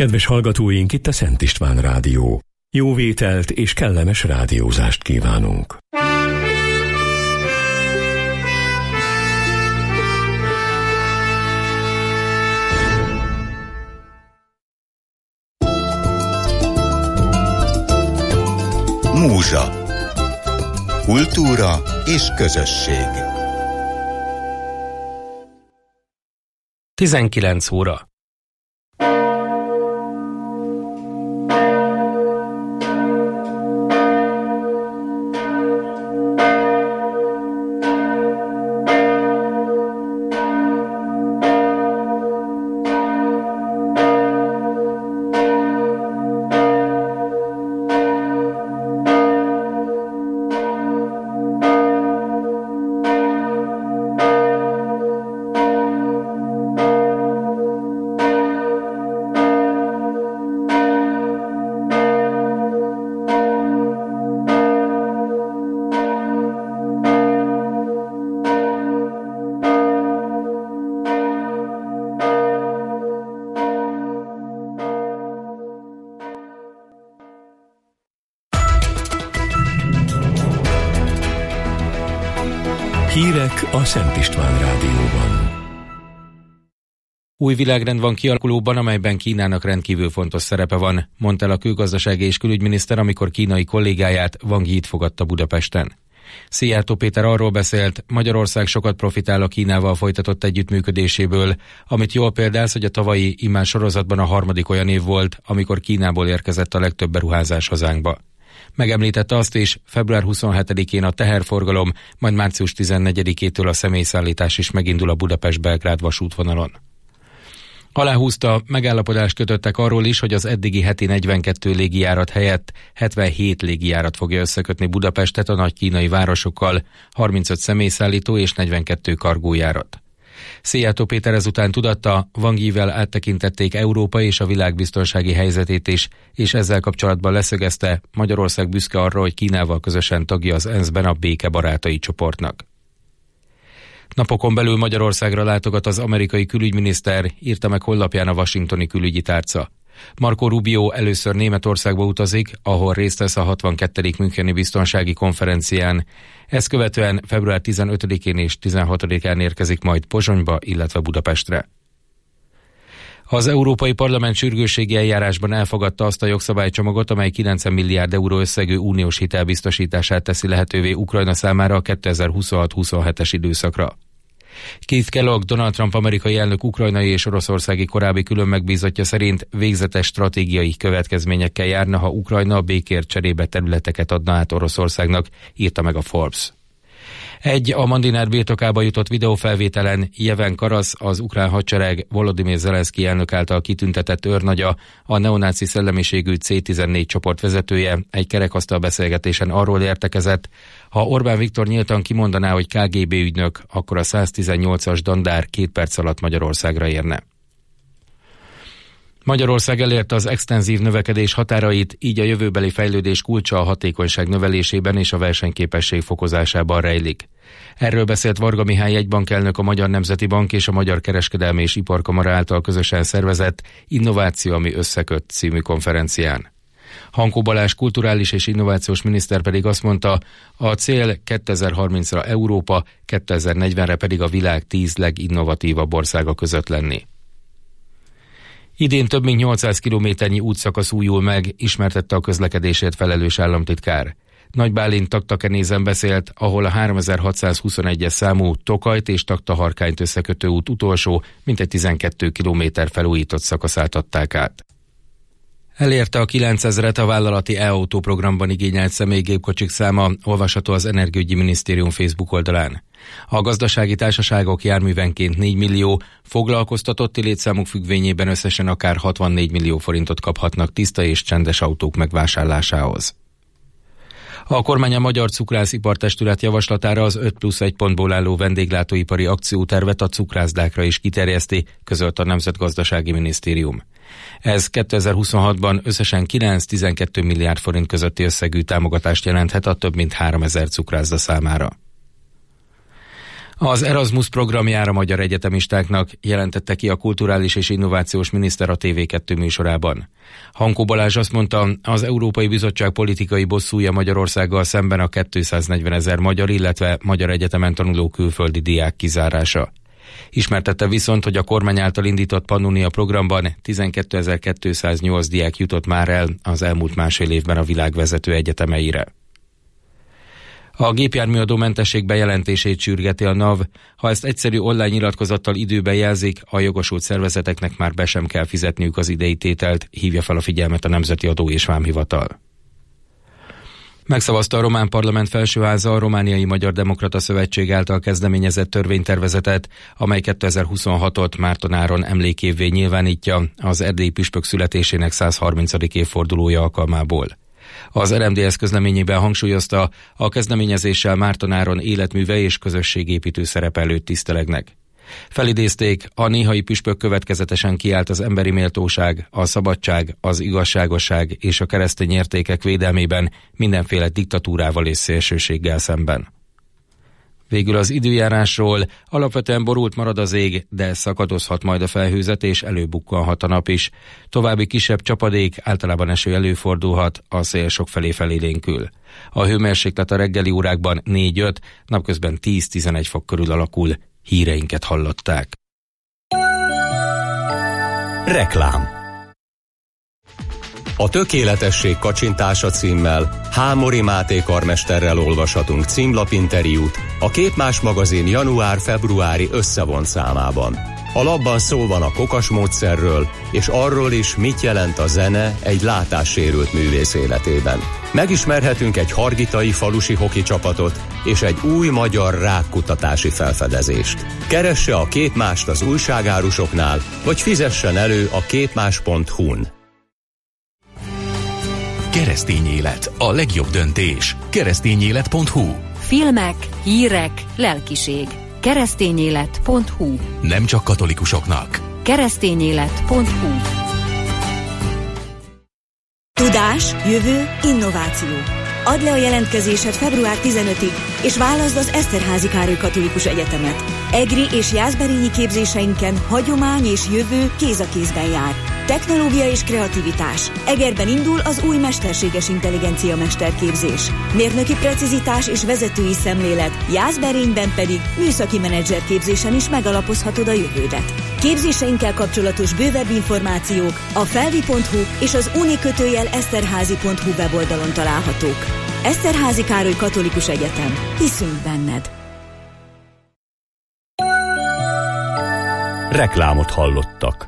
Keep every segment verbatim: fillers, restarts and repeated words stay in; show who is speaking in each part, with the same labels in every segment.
Speaker 1: Kedves hallgatóink, itt a Szent István Rádió. Jó vételt és kellemes rádiózást kívánunk.
Speaker 2: Múzsa. Kultúra és közösség.
Speaker 3: tizenkilenc óra.
Speaker 1: Hírek a Szent István Rádióban.
Speaker 3: Új világrend van kialakulóban, amelyben Kínának rendkívül fontos szerepe van, mondta el a külgazdasági és külügyminiszter, amikor kínai kollégáját, Wang Yit fogadta Budapesten. Szijjártó Péter arról beszélt, Magyarország sokat profitál a Kínával folytatott együttműködéséből, amit jól példálsz, hogy a tavalyi immár sorozatban a harmadik olyan év volt, amikor Kínából érkezett a legtöbb beruházás hazánkba. Megemlítette azt is, február huszonhetedikén a teherforgalom, majd március tizennegyedikétől a személyszállítás is megindul a Budapest-Belgrád vasútvonalon. Aláhúzta, megállapodást kötöttek arról is, hogy az eddigi heti negyvenkettő légijárat helyett hetvenhét légijárat fogja összekötni Budapestet a nagy kínai városokkal, harmincöt személyszállító és negyvenkettő kargójárat. Szijjártó Péter ezután tudatta, Wang Yivel áttekintették Európa és a világ biztonsági helyzetét is, és ezzel kapcsolatban leszögezte, Magyarország büszke arra, hogy Kínával közösen tagja az ENSZ-ben a béke barátai csoportnak. Napokon belül Magyarországra látogat az amerikai külügyminiszter, írta meg honlapján a washingtoni külügyi tárca. Marco Rubio először Németországba utazik, ahol részt vesz a hatvankettedik müncheni biztonsági konferencián. Ezt követően február tizenötödikén és tizenhatodikán érkezik majd Pozsonyba, illetve Budapestre. Az Európai Parlament sürgősségi eljárásban elfogadta azt a jogszabálycsomagot, amely kilencven milliárd euró összegű uniós hitel biztosítását teszi lehetővé Ukrajna számára a kétezer-huszonhat huszonhetes időszakra. Keith Kellogg, Donald Trump amerikai elnök ukrajnai és oroszországi korábbi külön megbízottja szerint végzetes stratégiai következményekkel járna, ha Ukrajna békért cserébe területeket adna át Oroszországnak, írta meg a Forbes. Egy a Mandinár birtokába jutott videófelvételen Jeven Karasz, az ukrán hadsereg Volodymyr Zelenszky elnök által kitüntetett őrnagya, a neonáci szellemiségű cé tizennégy csoport vezetője egy kerekasztal beszélgetésen arról értekezett, ha Orbán Viktor nyíltan kimondaná, hogy ká gé bé ügynök, akkor a száztizennyolcas dandár két perc alatt Magyarországra érne. Magyarország elérte az extenzív növekedés határait, így a jövőbeli fejlődés kulcsa a hatékonyság növelésében és a versenyképesség fokozásában rejlik. Erről beszélt Varga Mihály jegybankelnök a Magyar Nemzeti Bank és a Magyar Kereskedelmi és Iparkamara által közösen szervezett Innováció, ami összeköt című konferencián. Hankó Balázs kulturális és innovációs miniszter pedig azt mondta, a cél kétezer-harmincra Európa, kétezer-negyvenre pedig a világ tíz leginnovatívabb országa között lenni. Idén több mint nyolcszáz kilométernyi útszakasz újul meg, ismertette a közlekedésért felelős államtitkár. Nagy Bálint Taktakenézen beszélt, ahol a háromezer-hatszázhuszonegyes számú Tokajt és Taktaharkányt összekötő út utolsó, mintegy tizenkét kilométer felújított szakaszát adták át. Elérte a kilencezret a vállalati e-autó programban igényelt személygépkocsik száma, olvasható az Energiaügyi Minisztérium Facebook oldalán. A gazdasági társaságok járművenként négy millió, foglalkoztatotti létszámuk függvényében összesen akár hatvannégy millió forintot kaphatnak tiszta és csendes autók megvásárlásához. A kormány a Magyar Cukrászipar-testület javaslatára az öt plusz egy pontból álló vendéglátóipari akciótervet a cukrászdákra is kiterjeszti, közölt a Nemzetgazdasági Minisztérium. Ez kétezer-huszonhatban összesen kilenc-tizenkét milliárd forint közötti összegű támogatást jelenthet a több mint háromezer cukrászda számára. Az Erasmus programjára magyar egyetemistáknak jelentette ki a kulturális és innovációs miniszter a té vé kettő műsorában. Hankó Balázs azt mondta, az Európai Bizottság politikai bosszúja Magyarországgal szemben a kétszáznegyvenezer magyar, illetve magyar egyetemen tanuló külföldi diák kizárása. Ismertette viszont, hogy a kormány által indított Pannonia programban tizenkétezer-kétszáznyolc diák jutott már el az elmúlt másfél évben a világ vezető egyetemeire. A gépjárműadó mentesség bejelentését sürgeti a NAV. Ha ezt egyszerű online nyilatkozattal időben jelzik, a jogosult szervezeteknek már be sem kell fizetniük az idei tételt, hívja fel a figyelmet a Nemzeti Adó és Vámhivatal. Megszavazta a román parlament felsőháza a Romániai Magyar Demokrata Szövetség által kezdeményezett törvénytervezetet, amely kétezer-huszonhatot Márton-Áron emlékévvé nyilvánítja az erdélyi püspök születésének százharmincadik évfordulója alkalmából. Az er em dé es közleményében hangsúlyozta, a kezdeményezéssel Márton-Áron életműve és közösségépítő szerepe előtt tisztelegnek. Felidézték, a néhai püspök következetesen kiállt az emberi méltóság, a szabadság, az igazságosság és a keresztény értékek védelmében mindenféle diktatúrával és szélsőséggel szemben. Végül az időjárásról: alapvetően borult marad az ég, de szakadozhat majd a felhőzet és előbukkanhat a nap is. További kisebb csapadék, általában eső előfordulhat, a szél sokfelé felélénkül. A hőmérséklet a reggeli órákban négy-öt, napközben tíz-tizenegy fok körül alakul. Híreinket hallották.
Speaker 2: Reklám. A tökéletesség kacsintása címmel Hámori Máté karmesterrel olvashatunk címlapinterjút a Képmás magazin január-februári összevont számában. A labban szó van a kokas módszerről, és arról is, mit jelent a zene egy látássérült művész életében. Megismerhetünk egy hargitai falusi hoki csapatot és egy új magyar rákkutatási felfedezést. Keresse a Képmást az újságárusoknál, vagy fizessen elő a képmás pont hu-n.
Speaker 4: Keresztény élet, a legjobb döntés. keresztényélet pont hu.
Speaker 5: Filmek, hírek, lelkiség. keresztényélet pont hu.
Speaker 4: Nem csak katolikusoknak.
Speaker 5: keresztényélet pont hu.
Speaker 6: Tudás, jövő, innováció. Add le a jelentkezésed február tizenötödikéig, és válaszd az Eszterházy Károly Katolikus Egyetemet. Egri és jászberényi képzéseinken hagyomány és jövő kéz a kézben jár. Technológia és kreativitás. Egerben indul az új mesterséges intelligencia mesterképzés. Mérnöki precizitás és vezetői szemlélet, Jászberényben pedig műszaki menedzserképzésen is megalapozhatod a jövődet. Képzéseinkkel kapcsolatos bővebb információk a felvi pont hu és az unikötőjel eszterházi pont hu weboldalon találhatók. Eszterházy Károly Katolikus Egyetem. Hiszünk benned!
Speaker 2: Reklámot hallottak.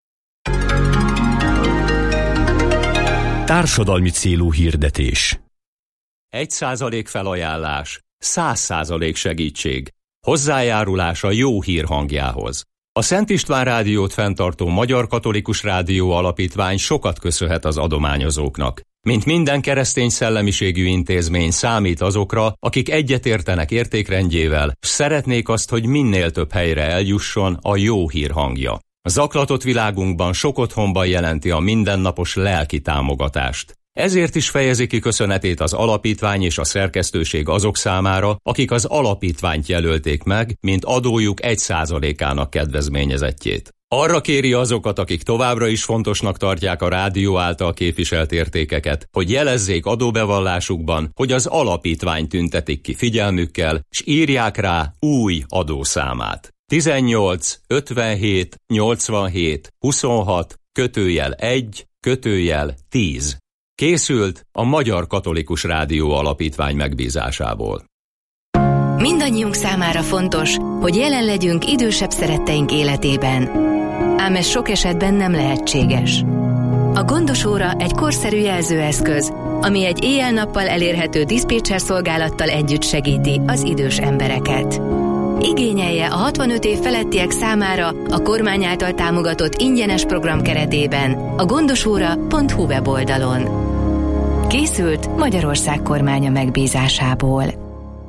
Speaker 2: Társadalmi célú hirdetés. Egy százalék felajánlás, száz százalék segítség. Hozzájárulás a jó hír hangjához. A Szent István Rádiót fenntartó Magyar Katolikus Rádió Alapítvány sokat köszönhet az adományozóknak. Mint minden keresztény szellemiségű intézmény, számít azokra, akik egyetértenek értékrendjével, s szeretnék azt, hogy minél több helyre eljusson a jó hír hangja. A zaklatott világunkban sok otthonban jelenti a mindennapos lelki támogatást. Ezért is fejezi ki köszönetét az alapítvány és a szerkesztőség azok számára, akik az alapítványt jelölték meg, mint adójuk egy százalékának kedvezményezettjét. Arra kéri azokat, akik továbbra is fontosnak tartják a rádió által képviselt értékeket, hogy jelezzék adóbevallásukban, hogy az alapítvány tüntetik ki figyelmükkel, s írják rá új adószámát. tizennyolc ötvenhét nyolcvanhét huszonhat kötőjel egy kötőjel tíz. Készült a Magyar Katolikus Rádió Alapítvány megbízásából.
Speaker 5: Mindannyiunk számára fontos, hogy jelen legyünk idősebb szeretteink életében. Ám ez sok esetben nem lehetséges. A gondos óra egy korszerű jelzőeszköz, ami egy éjjel-nappal elérhető diszpécser szolgálattal együtt segíti az idős embereket. Igényelje a hatvanöt év felettiek számára a kormány által támogatott ingyenes program keretében a gondosóra pont hu weboldalon. Készült Magyarország kormánya megbízásából.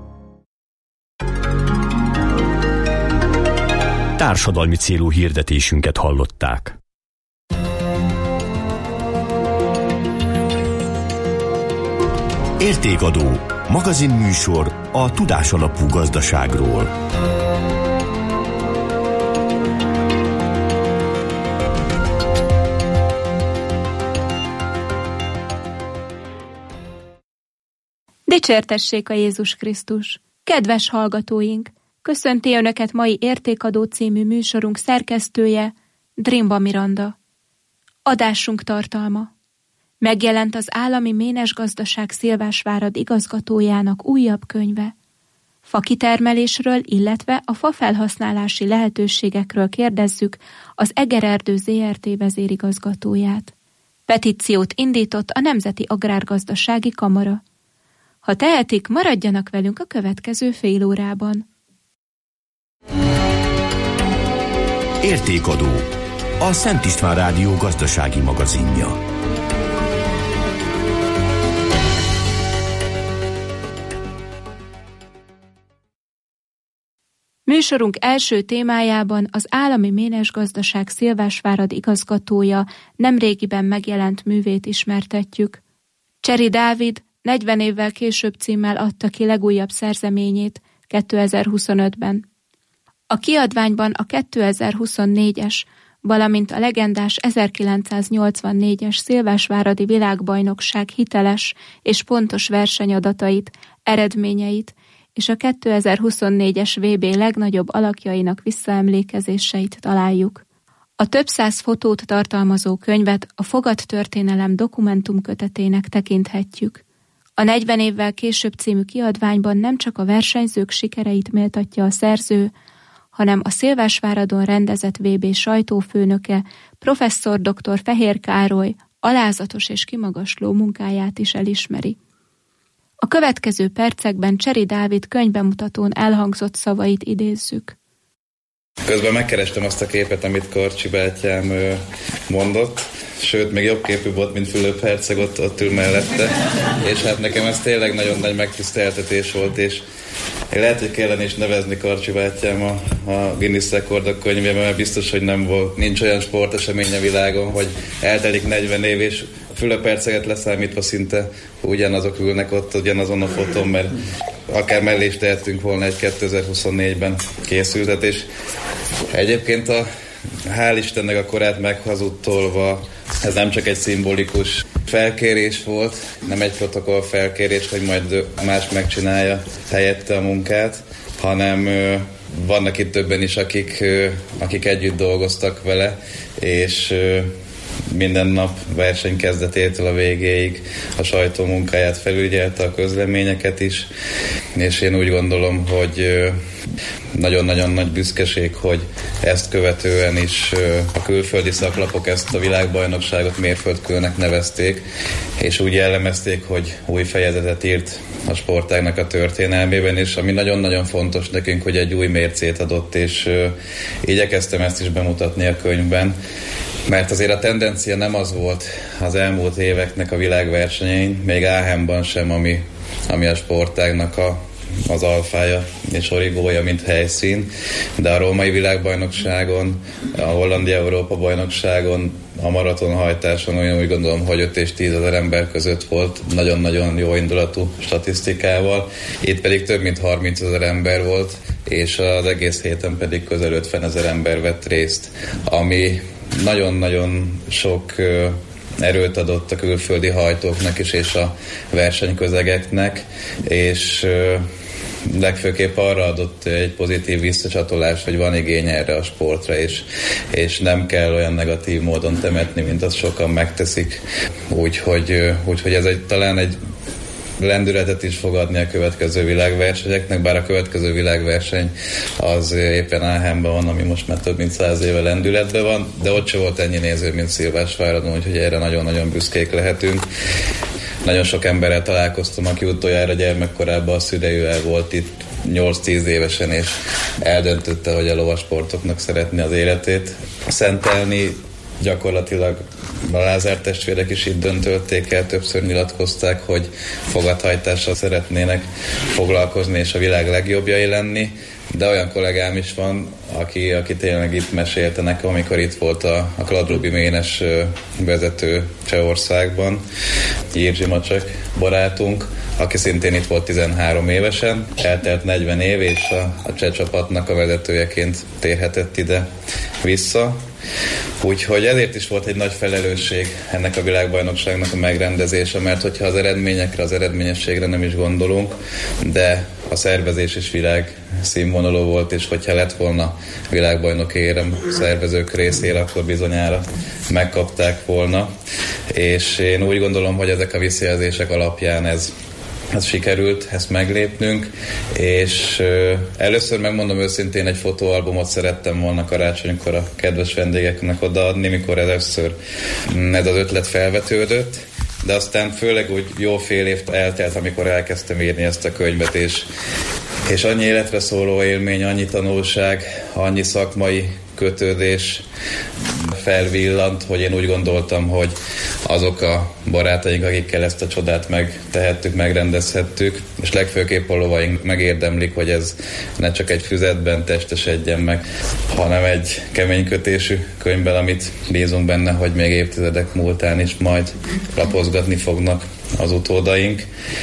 Speaker 2: Társadalmi célú hirdetésünket hallották. Értékadó, magazinműsor a tudásalapú gazdaságról.
Speaker 7: Dicsértessék a Jézus Krisztus! Kedves hallgatóink! Köszönti Önöket mai Értékadó című műsorunk szerkesztője, Drimba Miranda. Adásunk tartalma. Megjelent az Állami Ménesgazdaság Szilvásvárad igazgatójának újabb könyve. Fakitermelésről, illetve a fafelhasználási lehetőségekről kérdezzük az Egererdő zé er té vezérigazgatóját. Petíciót indított a Nemzeti Agrárgazdasági Kamara. Ha tehetik, maradjanak velünk a következő fél órában.
Speaker 4: Értékadó. A Szent István Rádió gazdasági magazinja.
Speaker 7: Műsorunk első témájában az Állami Ménesgazdaság Szilvásvárad igazgatója nemrégiben megjelent művét ismertetjük. Cseri Dávid negyven évvel később címmel adta ki legújabb szerzeményét kétezer-huszonötben. A kiadványban a kétezer-huszonnégyes, valamint a legendás ezerkilencszáznyolcvannégyes Szilvásváradi Világbajnokság hiteles és pontos versenyadatait, eredményeit és a kétezer-huszonnégyes vé bé legnagyobb alakjainak visszaemlékezéseit találjuk. A több száz fotót tartalmazó könyvet a Fogadtörténelem dokumentumkötetének tekinthetjük. A negyven évvel később című kiadványban nem csak a versenyzők sikereit méltatja a szerző, hanem a Szilvásváradon rendezett vé bé sajtófőnöke, professzor dr. Fehér Károly alázatos és kimagasló munkáját is elismeri. A következő percekben Cseri Dávid könyvbemutatón elhangzott szavait idézzük.
Speaker 8: Közben megkerestem azt a képet, amit Karcsi bátyám mondott, sőt, még jobb képű volt, mint Fülöp herceg, ott, ott ül mellette, és hát nekem ez tényleg nagyon nagy megtiszteltetés volt, és lehet, hogy kellene is nevezni Karcsi bátyám a, a Guinness rekordok könyvében, mert biztos, hogy nem volt, nincs olyan sportesemény a világon, hogy eltelik negyven év, és Fülöp herceget leszámítva szinte ugyanazok ülnek ott, ugyanazon a fotón, mert akár mellé is tehetünk volna egy kétezer-huszonnégyben készültet, és egyébként a hál' Istennek a korát meghazudtolva, ez nem csak egy szimbolikus felkérés volt, nem egy protokoll felkérés, hogy majd más megcsinálja helyette a munkát, hanem vannak itt többen is, akik, akik együtt dolgoztak vele, és minden nap verseny kezdetétől a végéig a sajtó munkáját felügyelte, a közleményeket is, és én úgy gondolom, hogy nagyon-nagyon nagy büszkeség, hogy ezt követően is a külföldi szaklapok ezt a világbajnokságot mérföldkőnek nevezték, és úgy jellemezték, hogy új fejezetet írt a sportágnak a történelmében, és ami nagyon-nagyon fontos nekünk, hogy egy új mércét adott, és igyekeztem ezt is bemutatni a könyvben, mert azért a tendencia nem az volt az elmúlt éveknek a világversenyein, még Aachenban sem, ami, ami a sportágnak a, az alfája és origója, mint helyszín, de a római világbajnokságon, a Hollandia Európa bajnokságon, a maratonhajtáson olyan úgy gondolom, hogy öt és tíz ezer ember között volt, nagyon-nagyon jó indulatú statisztikával. Itt pedig több mint harminc ezer ember volt, és az egész héten pedig közel ötven ezer ember vett részt, ami nagyon-nagyon sok erőt adott a külföldi hajtóknak is, és a versenyközegeknek, és legfőképp arra adott egy pozitív visszacsatolást, hogy van igény erre a sportra, és, és nem kell olyan negatív módon temetni, mint azt sokan megteszik. Úgyhogy úgy, hogy ez egy, talán egy lendületet is fog adni a következő világversenyeknek, bár a következő világverseny az éppen Aachenben van, ami most már több mint száz éve lendületben van, de ott se volt ennyi néző, mint Szilvásváradon, úgyhogy erre nagyon-nagyon büszkék lehetünk. Nagyon sok emberrel találkoztam, aki utoljára gyermekkorában a szüleivel volt itt nyolc-tíz évesen, és eldöntötte, hogy a lovasportoknak szeretné az életét szentelni. Gyakorlatilag a Lázár testvérek is itt döntötték el, többször nyilatkozták, hogy fogathajtással szeretnének foglalkozni és a világ legjobbjai lenni, de olyan kollégám is van, aki, aki tényleg itt mesélte nekem, amikor itt volt a, a Kladruby ménes vezető Csehországban, Jirzsi Macsek barátunk, aki szintén itt volt tizenhárom évesen, eltelt negyven év, és a, a cseh csapatnak a vezetőjeként térhetett ide vissza. Úgyhogy ezért is volt egy nagy felelősség ennek a világbajnokságnak a megrendezése, mert hogyha az eredményekre, az eredményességre nem is gondolunk, de a szervezés is világ színvonalú volt, és hogyha lett volna világbajnoki érem szervezők részére, akkor bizonyára megkapták volna. És én úgy gondolom, hogy ezek a visszajelzések alapján ez Ez sikerült ezt meglépnünk, és először megmondom őszintén, egy fotóalbumot szerettem volna karácsonykor a kedves vendégeknek odaadni, mikor először ez az ötlet felvetődött, de aztán főleg úgy jó fél év eltelt, amikor elkezdtem írni ezt a könyvet, és, és annyi életre szóló élmény, annyi tanulság, annyi szakmai kötődés felvillant, hogy én úgy gondoltam, hogy azok a barátaink, akikkel ezt a csodát megtehettük, megrendezhettük, és legfőképp a lovaink megérdemlik, hogy ez ne csak egy füzetben testesedjen meg, hanem egy keménykötésű könyvben, amit bízunk benne, hogy még évtizedek múltán is majd lapozgatni fognak az utódaink.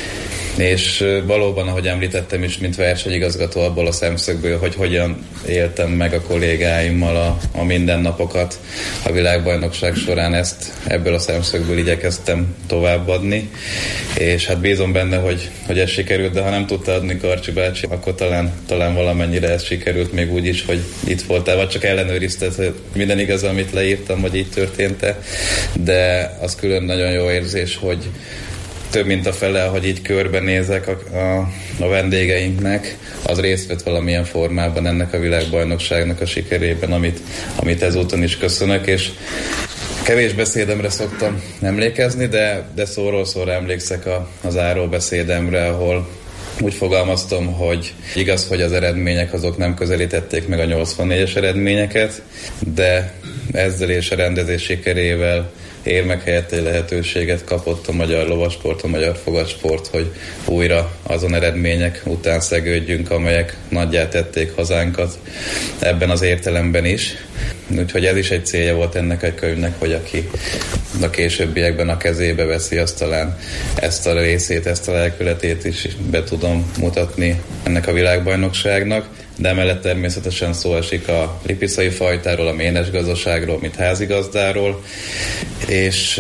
Speaker 8: És valóban, ahogy említettem is, mint versenyigazgató abból a szemszögből, hogy hogyan éltem meg a kollégáimmal a, a mindennapokat a világbajnokság során, ezt ebből a szemszögből igyekeztem továbbadni, és hát bízom benne, hogy, hogy ez sikerült, de ha nem tudta adni Karcsi bácsi, akkor talán, talán valamennyire ez sikerült még úgy is, hogy itt voltál, vagy csak ellenőrizted, hogy minden igaz, amit leírtam, hogy így történt-e, de az külön nagyon jó érzés, hogy több mint a fele, hogy így körbenézek a, a, a vendégeinknek, az részt vett valamilyen formában ennek a világbajnokságnak a sikerében, amit, amit ezúton is köszönök, és kevés beszédemre szoktam emlékezni, de, de szóról szóra emlékszek a, a záró beszédemre, ahol úgy fogalmaztam, hogy igaz, hogy az eredmények azok nem közelítették meg a nyolcvannégyes eredményeket, de ezzel és a rendezés sikerével érmek helyett egy lehetőséget kapott a magyar lovasport, a magyar fogatsport, hogy újra azon eredmények után szegődjünk, amelyek nagyjá tették hazánkat ebben az értelemben is. Úgyhogy ez is egy célja volt ennek a könyvnek, hogy aki a későbbiekben a kezébe veszi, azt talán ezt a részét, ezt a lelkületét is be tudom mutatni ennek a világbajnokságnak. De emellett természetesen szó esik a lipicai fajtáról, a ménes gazdaságról, mint házigazdáról, és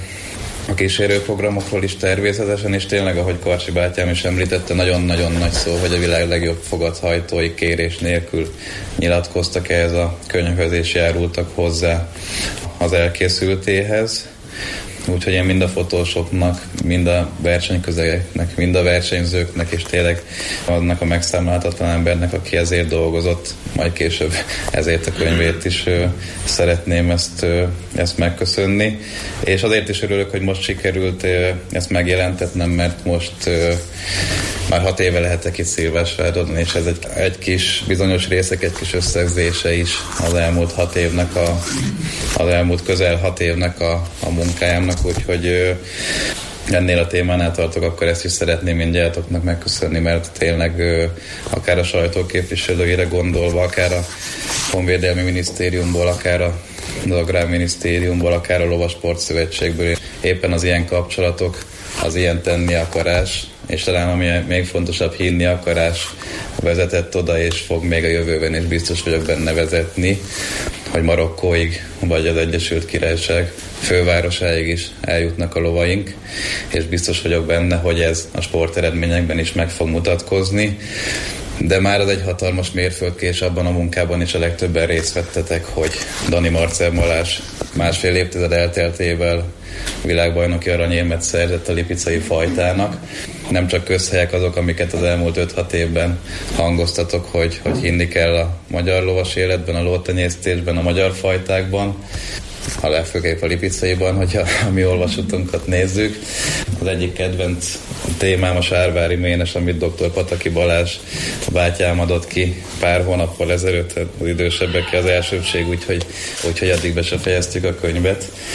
Speaker 8: a kísérőprogramokról is természetesen, és tényleg, ahogy Karcsi bátyám is említette, nagyon-nagyon nagy szó, hogy a világ legjobb fogathajtói kérés nélkül nyilatkoztak ehhez a könyvhöz, és járultak hozzá az elkészültéhez. Úgyhogy én mind a fotósoknak, mind a versenyközegeknek, mind a versenyzőknek, és tényleg annak a megszámláltatlan embernek, aki ezért dolgozott, majd később ezért a könyvét is ö, szeretném ezt, ö, ezt megköszönni. És azért is örülök, hogy most sikerült ö, ezt megjelentetnem, mert most ö, már hat éve lehetek itt Szilvásváron, és ez egy, egy kis bizonyos részek, egy kis összegzése is az elmúlt hat évnek, a, az elmúlt közel hat évnek a, a munkájámnak, úgyhogy ö, ennél a témánál tartok, akkor ezt is szeretném mindjáratoknak megköszönni, mert tényleg ö, akár a sajtóképviselőire gondolva, akár a Honvédelmi Minisztériumból, akár a az Agrárminisztériumból, akár a Lovasport Szövetségből, éppen az ilyen kapcsolatok, az ilyen tenni akarás, és talán ami még fontosabb, hinni akarás vezetett oda, és fog még a jövőben is biztos vagyok benne vezetni, hogy Marokkóig, vagy az Egyesült Királyság fővárosáig is eljutnak a lovaink, és biztos vagyok benne, hogy ez a sporteredményekben is meg fog mutatkozni, de már az egy hatalmas mérföldkés abban a munkában is a legtöbben részt vettetek, hogy Dani Marcell Balázs másfél évtized elteltével világbajnoki aranyérmet szerzett a lipicai fajtának. Nem csak közhelyek azok, amiket az elmúlt öt-hat évben hangoztatok, hogy, hogy hinni kell a magyar lovas életben, a lótenyésztésben, a magyar fajtákban, a legfőképp a lipicaiban, hogyha a mi olvasótunkat nézzük. Az egyik kedvenc témám a sárvári ménes, amit doktor Pataki Balázs bátyám adott ki pár hónappal ezelőtt, az idősebbek az elsőbség, úgyhogy, úgyhogy addig be se fejeztük a könyvet.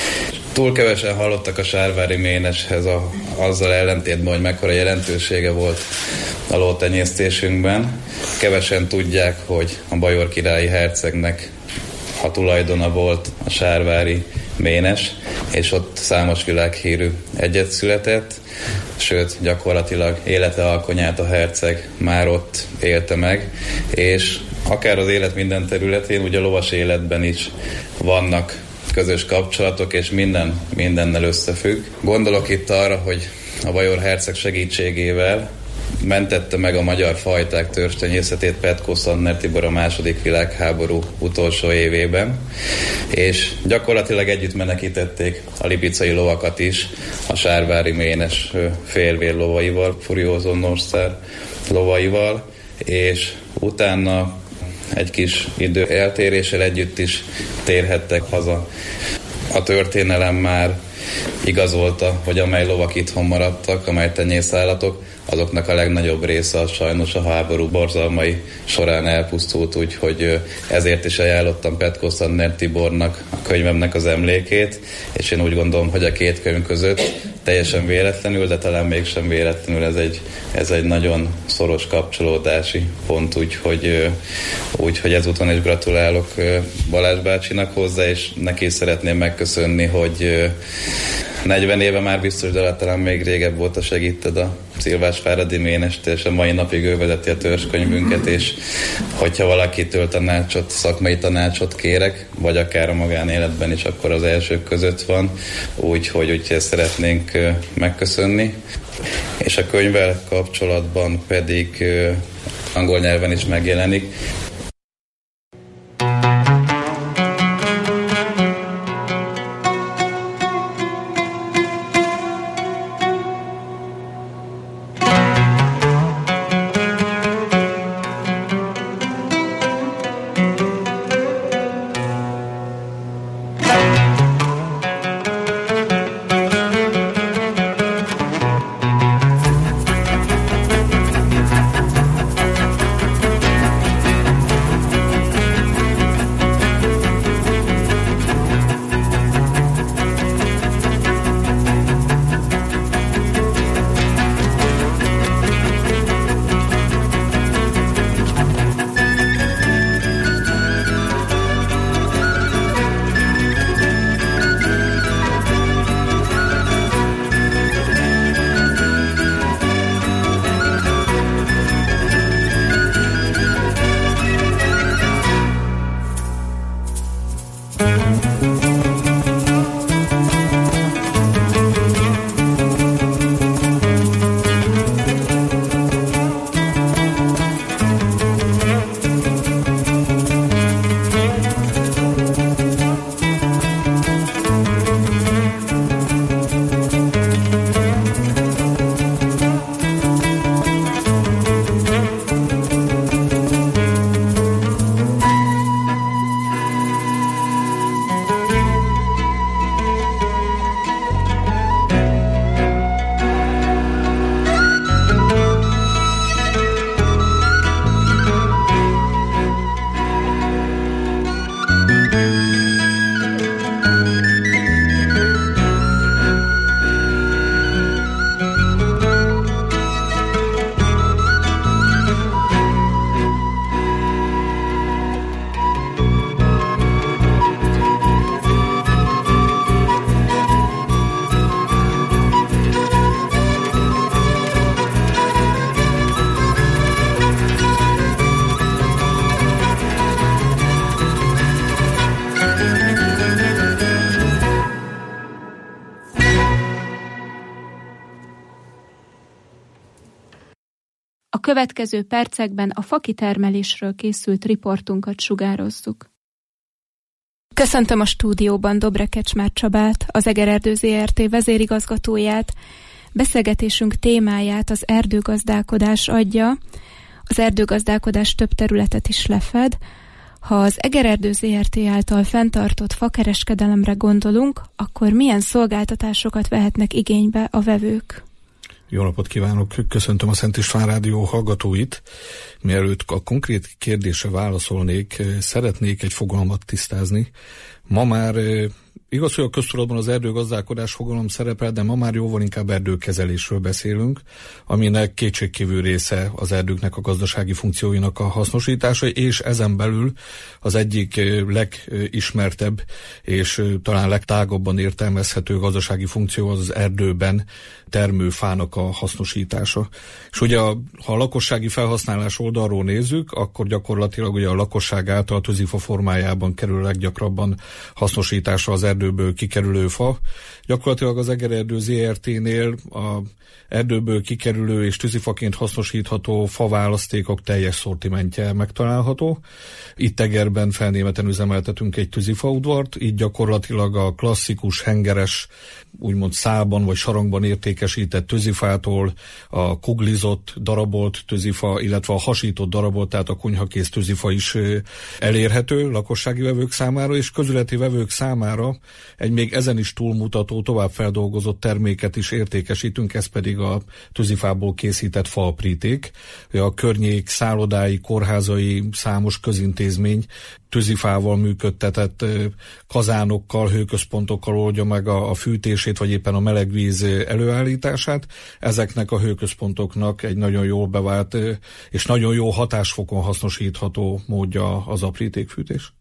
Speaker 8: Túl kevesen hallottak a sárvári méneshez a, azzal ellentétben, hogy mekkora jelentősége volt a lótenyésztésünkben. Kevesen tudják, hogy a bajor királyi hercegnek a tulajdona volt a sárvári ménes, és ott számos világhírű egyet született, sőt, gyakorlatilag élete alkonyát a herceg már ott élte meg, és akár az élet minden területén, ugye a lovas életben is vannak közös kapcsolatok, és minden mindennel összefügg. Gondolok itt arra, hogy a bajor herceg segítségével mentette meg a magyar fajták törzstenyészetét Petkó Szantner Tibor a második világháború utolsó évében, és gyakorlatilag együtt menekítették a lipicai lovakat is a sárvári ménes félvér lovaival, Furiózó Norsztár lovaival, és utána egy kis idő eltéréssel együtt is térhettek haza. A történelem már igazolta, hogy amely lovak itthon maradtak, amely tenyészállatok, azoknak a legnagyobb része az sajnos a háború borzalmai során elpusztult, úgyhogy ezért is ajánlottam Petkó Szantner Tibornak a könyvemnek az emlékét, és én úgy gondolom, hogy a két könyv között teljesen véletlenül, de talán mégsem véletlenül ez egy, ez egy nagyon szoros kapcsolódási pont, úgyhogy, úgyhogy ezúton is gratulálok Balázs bácsinak hozzá, és neki szeretném megköszönni, hogy negyven éve már biztos, de talán még régebb volt a segíted a Szilvásváradi ménest, és a mai napig ő vezeti a törzskönyvünket, és hogyha valakitől tanácsot, szakmai tanácsot kérek, vagy akár a magánéletben is, akkor az elsők között van, úgyhogy úgy ezt szeretnénk megköszönni. És a könyvvel kapcsolatban pedig angol nyelven is megjelenik.
Speaker 7: A következő percekben a fakitermelésről készült riportunkat sugározzuk. Köszöntöm a stúdióban Dobre Kecsmár Csabát, az Egererdő zé er té vezérigazgatóját. Beszélgetésünk témáját az erdőgazdálkodás adja. Az erdőgazdálkodás több területet is lefed. Ha az Egererdő zé er té által fenntartott fakereskedelemre gondolunk, akkor milyen szolgáltatásokat vehetnek igénybe a vevők?
Speaker 9: Jó napot kívánok! Köszöntöm a Szent István Rádió hallgatóit. Mielőtt a konkrét kérdésre válaszolnék, szeretnék egy fogalmat tisztázni. Ma már Igaz, hogy a köztudatban az erdőgazdálkodás fogalom szerepel, de ma már jóval inkább erdőkezelésről beszélünk, aminek kétségkívül része az erdőknek a gazdasági funkcióinak a hasznosítása, és ezen belül az egyik legismertebb és talán legtágabban értelmezhető gazdasági funkció az az erdőben termő fának a hasznosítása. És ugye, ha a lakossági felhasználás oldalról nézzük, akkor gyakorlatilag ugye a lakosság által a tűzifa formájában kerül leggyakrabban hasznosításra az erdőből kikerülő fa. Gyakorlatilag az Egererdő zé er té-nél a erdőből kikerülő és tűzifaként hasznosítható faválasztékok teljes szortimentje megtalálható. Itt Egerben felnémeten üzemeltetünk egy tűzifaudvart, így gyakorlatilag a klasszikus hengeres, úgymond szálban vagy sarangban értékesített tűzifától a kuglizott, darabolt tűzifa, illetve a hasított darabolt, tehát a konyhakész tűzifa is elérhető lakossági vevők számára, és közületi vevők számára egy még ezen is túlmutató, tovább feldolgozott terméket is értékesítünk, ez pedig a tűzifából készített faapríték. A környék szállodái, kórházai, számos közintézmény tűzifával működtetett kazánokkal, hőközpontokkal oldja meg a, a fűtését, vagy éppen a melegvíz előállítását. Ezeknek a hőközpontoknak egy nagyon jól bevált és nagyon jó hatásfokon hasznosítható módja az aprítékfűtés.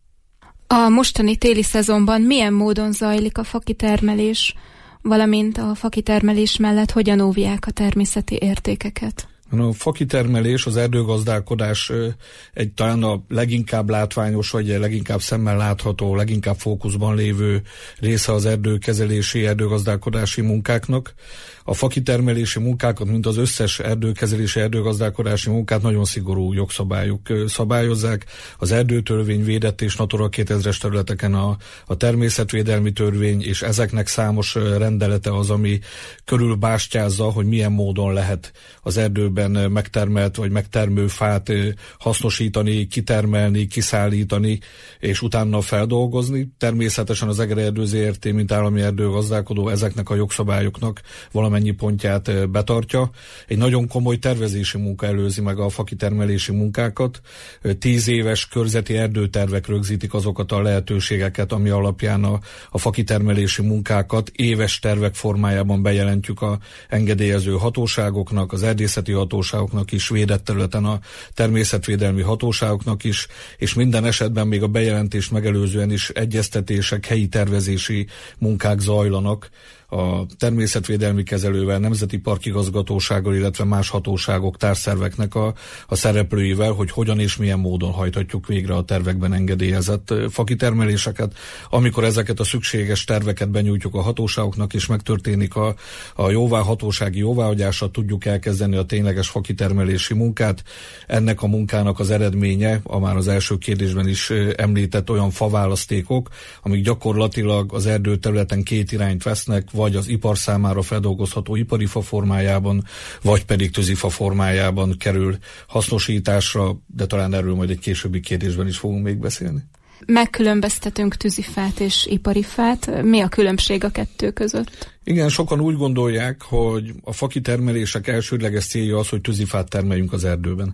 Speaker 7: A mostani téli szezonban milyen módon zajlik a fakitermelés, valamint a fakitermelés mellett hogyan óvják a természeti értékeket?
Speaker 9: A fakitermelés, az erdőgazdálkodás egy talán a leginkább látványos, vagy leginkább szemmel látható, leginkább fókuszban lévő része az erdőkezelési, erdőgazdálkodási munkáknak. A fakitermelési munkákat, mint az összes erdőkezelési, erdőgazdálkodási munkát nagyon szigorú jogszabályok szabályozzák. Az erdőtörvény, védett és Natura kétezres területeken a, a természetvédelmi törvény, és ezeknek számos rendelete az, ami körülbástyázza, hogy milyen módon lehet az erdőben megtermelt vagy megtermő fát hasznosítani, kitermelni, kiszállítani, és utána feldolgozni. Természetesen az Egererdő zé er té, mint állami erdőgazdálkodó ezeknek a jogszabályoknak valamennyi pontját betartja. Egy nagyon komoly tervezési munka előzi meg a fakitermelési munkákat. Tíz éves körzeti erdőtervek rögzítik azokat a lehetőségeket, ami alapján a, a fakitermelési munkákat éves tervek formájában bejelentjük a engedélyező hatóságoknak, az erdészeti hatóságoknak is, védett területen a természetvédelmi hatóságoknak is, és minden esetben még a bejelentést megelőzően is egyeztetések, helyi tervezési munkák zajlanak a természetvédelmi kezelővel, nemzeti parkigazgatósággal, illetve más hatóságok, társszerveknek a, a szereplőivel, hogy hogyan és milyen módon hajthatjuk végre a tervekben engedélyezett fakitermeléseket. Amikor ezeket a szükséges terveket benyújtjuk a hatóságoknak, és megtörténik a, a jóváhatósági jóváhagyása, tudjuk elkezdeni a tényleges fakitermelési munkát. Ennek a munkának az eredménye, a már az első kérdésben is említett olyan faválasztékok, amik gyakorlatilag az erdőterületen két irányt vesznek, vagy az ipar számára feldolgozható ipari fa formájában, vagy pedig tűzifa formájában kerül hasznosításra, de talán erről majd egy későbbi kérdésben is fogunk még beszélni.
Speaker 7: Megkülönböztetünk tűzifát és ipari fát. Mi a különbség a kettő között?
Speaker 9: Igen, sokan úgy gondolják, hogy a fakitermelések elsődleges célja az, hogy tűzifát termeljünk az erdőben.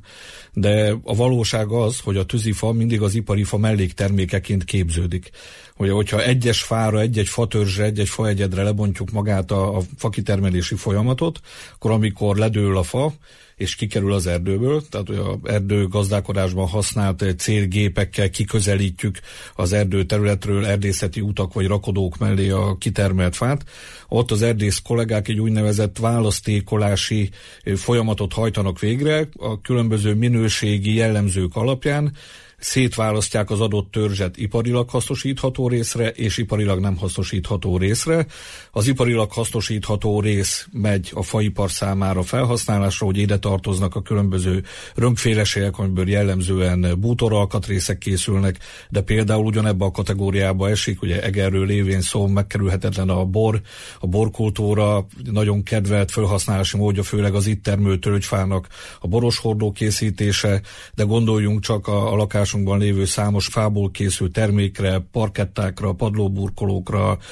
Speaker 9: De a valóság az, hogy a tűzifa mindig az ipari fa melléktermékeként képződik. Hogy hogyha egyes fára, egy-egy fatörzsre, egy-egy faegyedre lebontjuk magát a, a fakitermelési folyamatot, akkor amikor ledől a fa, és kikerül az erdőből, tehát hogy az erdőgazdálkodásban használt célgépekkel kiközelítjük az erdőterületről erdészeti utak vagy rakodók mellé a kitermelt fát. Ott az erdész kollégák egy úgynevezett választékolási folyamatot hajtanak végre a különböző minőségi jellemzők alapján, szétválasztják az adott törzset iparilag hasznosítható részre és iparilag nem hasznosítható részre. Az iparilag hasznosítható rész megy a faipar számára felhasználásra, hogy ide tartoznak a különböző rönkféleségek, amiből jellemzően bútoralkatrészek készülnek, de például ugyanebbe a kategóriába esik, ugye Egerről lévén szó, megkerülhetetlen a bor, a borkultúra nagyon kedvelt felhasználási módja, főleg az itt termő tölgyfának a boros hordó készítése, de gondoljunk csak a, a lakásunkban lévő számos fából készült termékre, parkettákra, padlóburkolókra,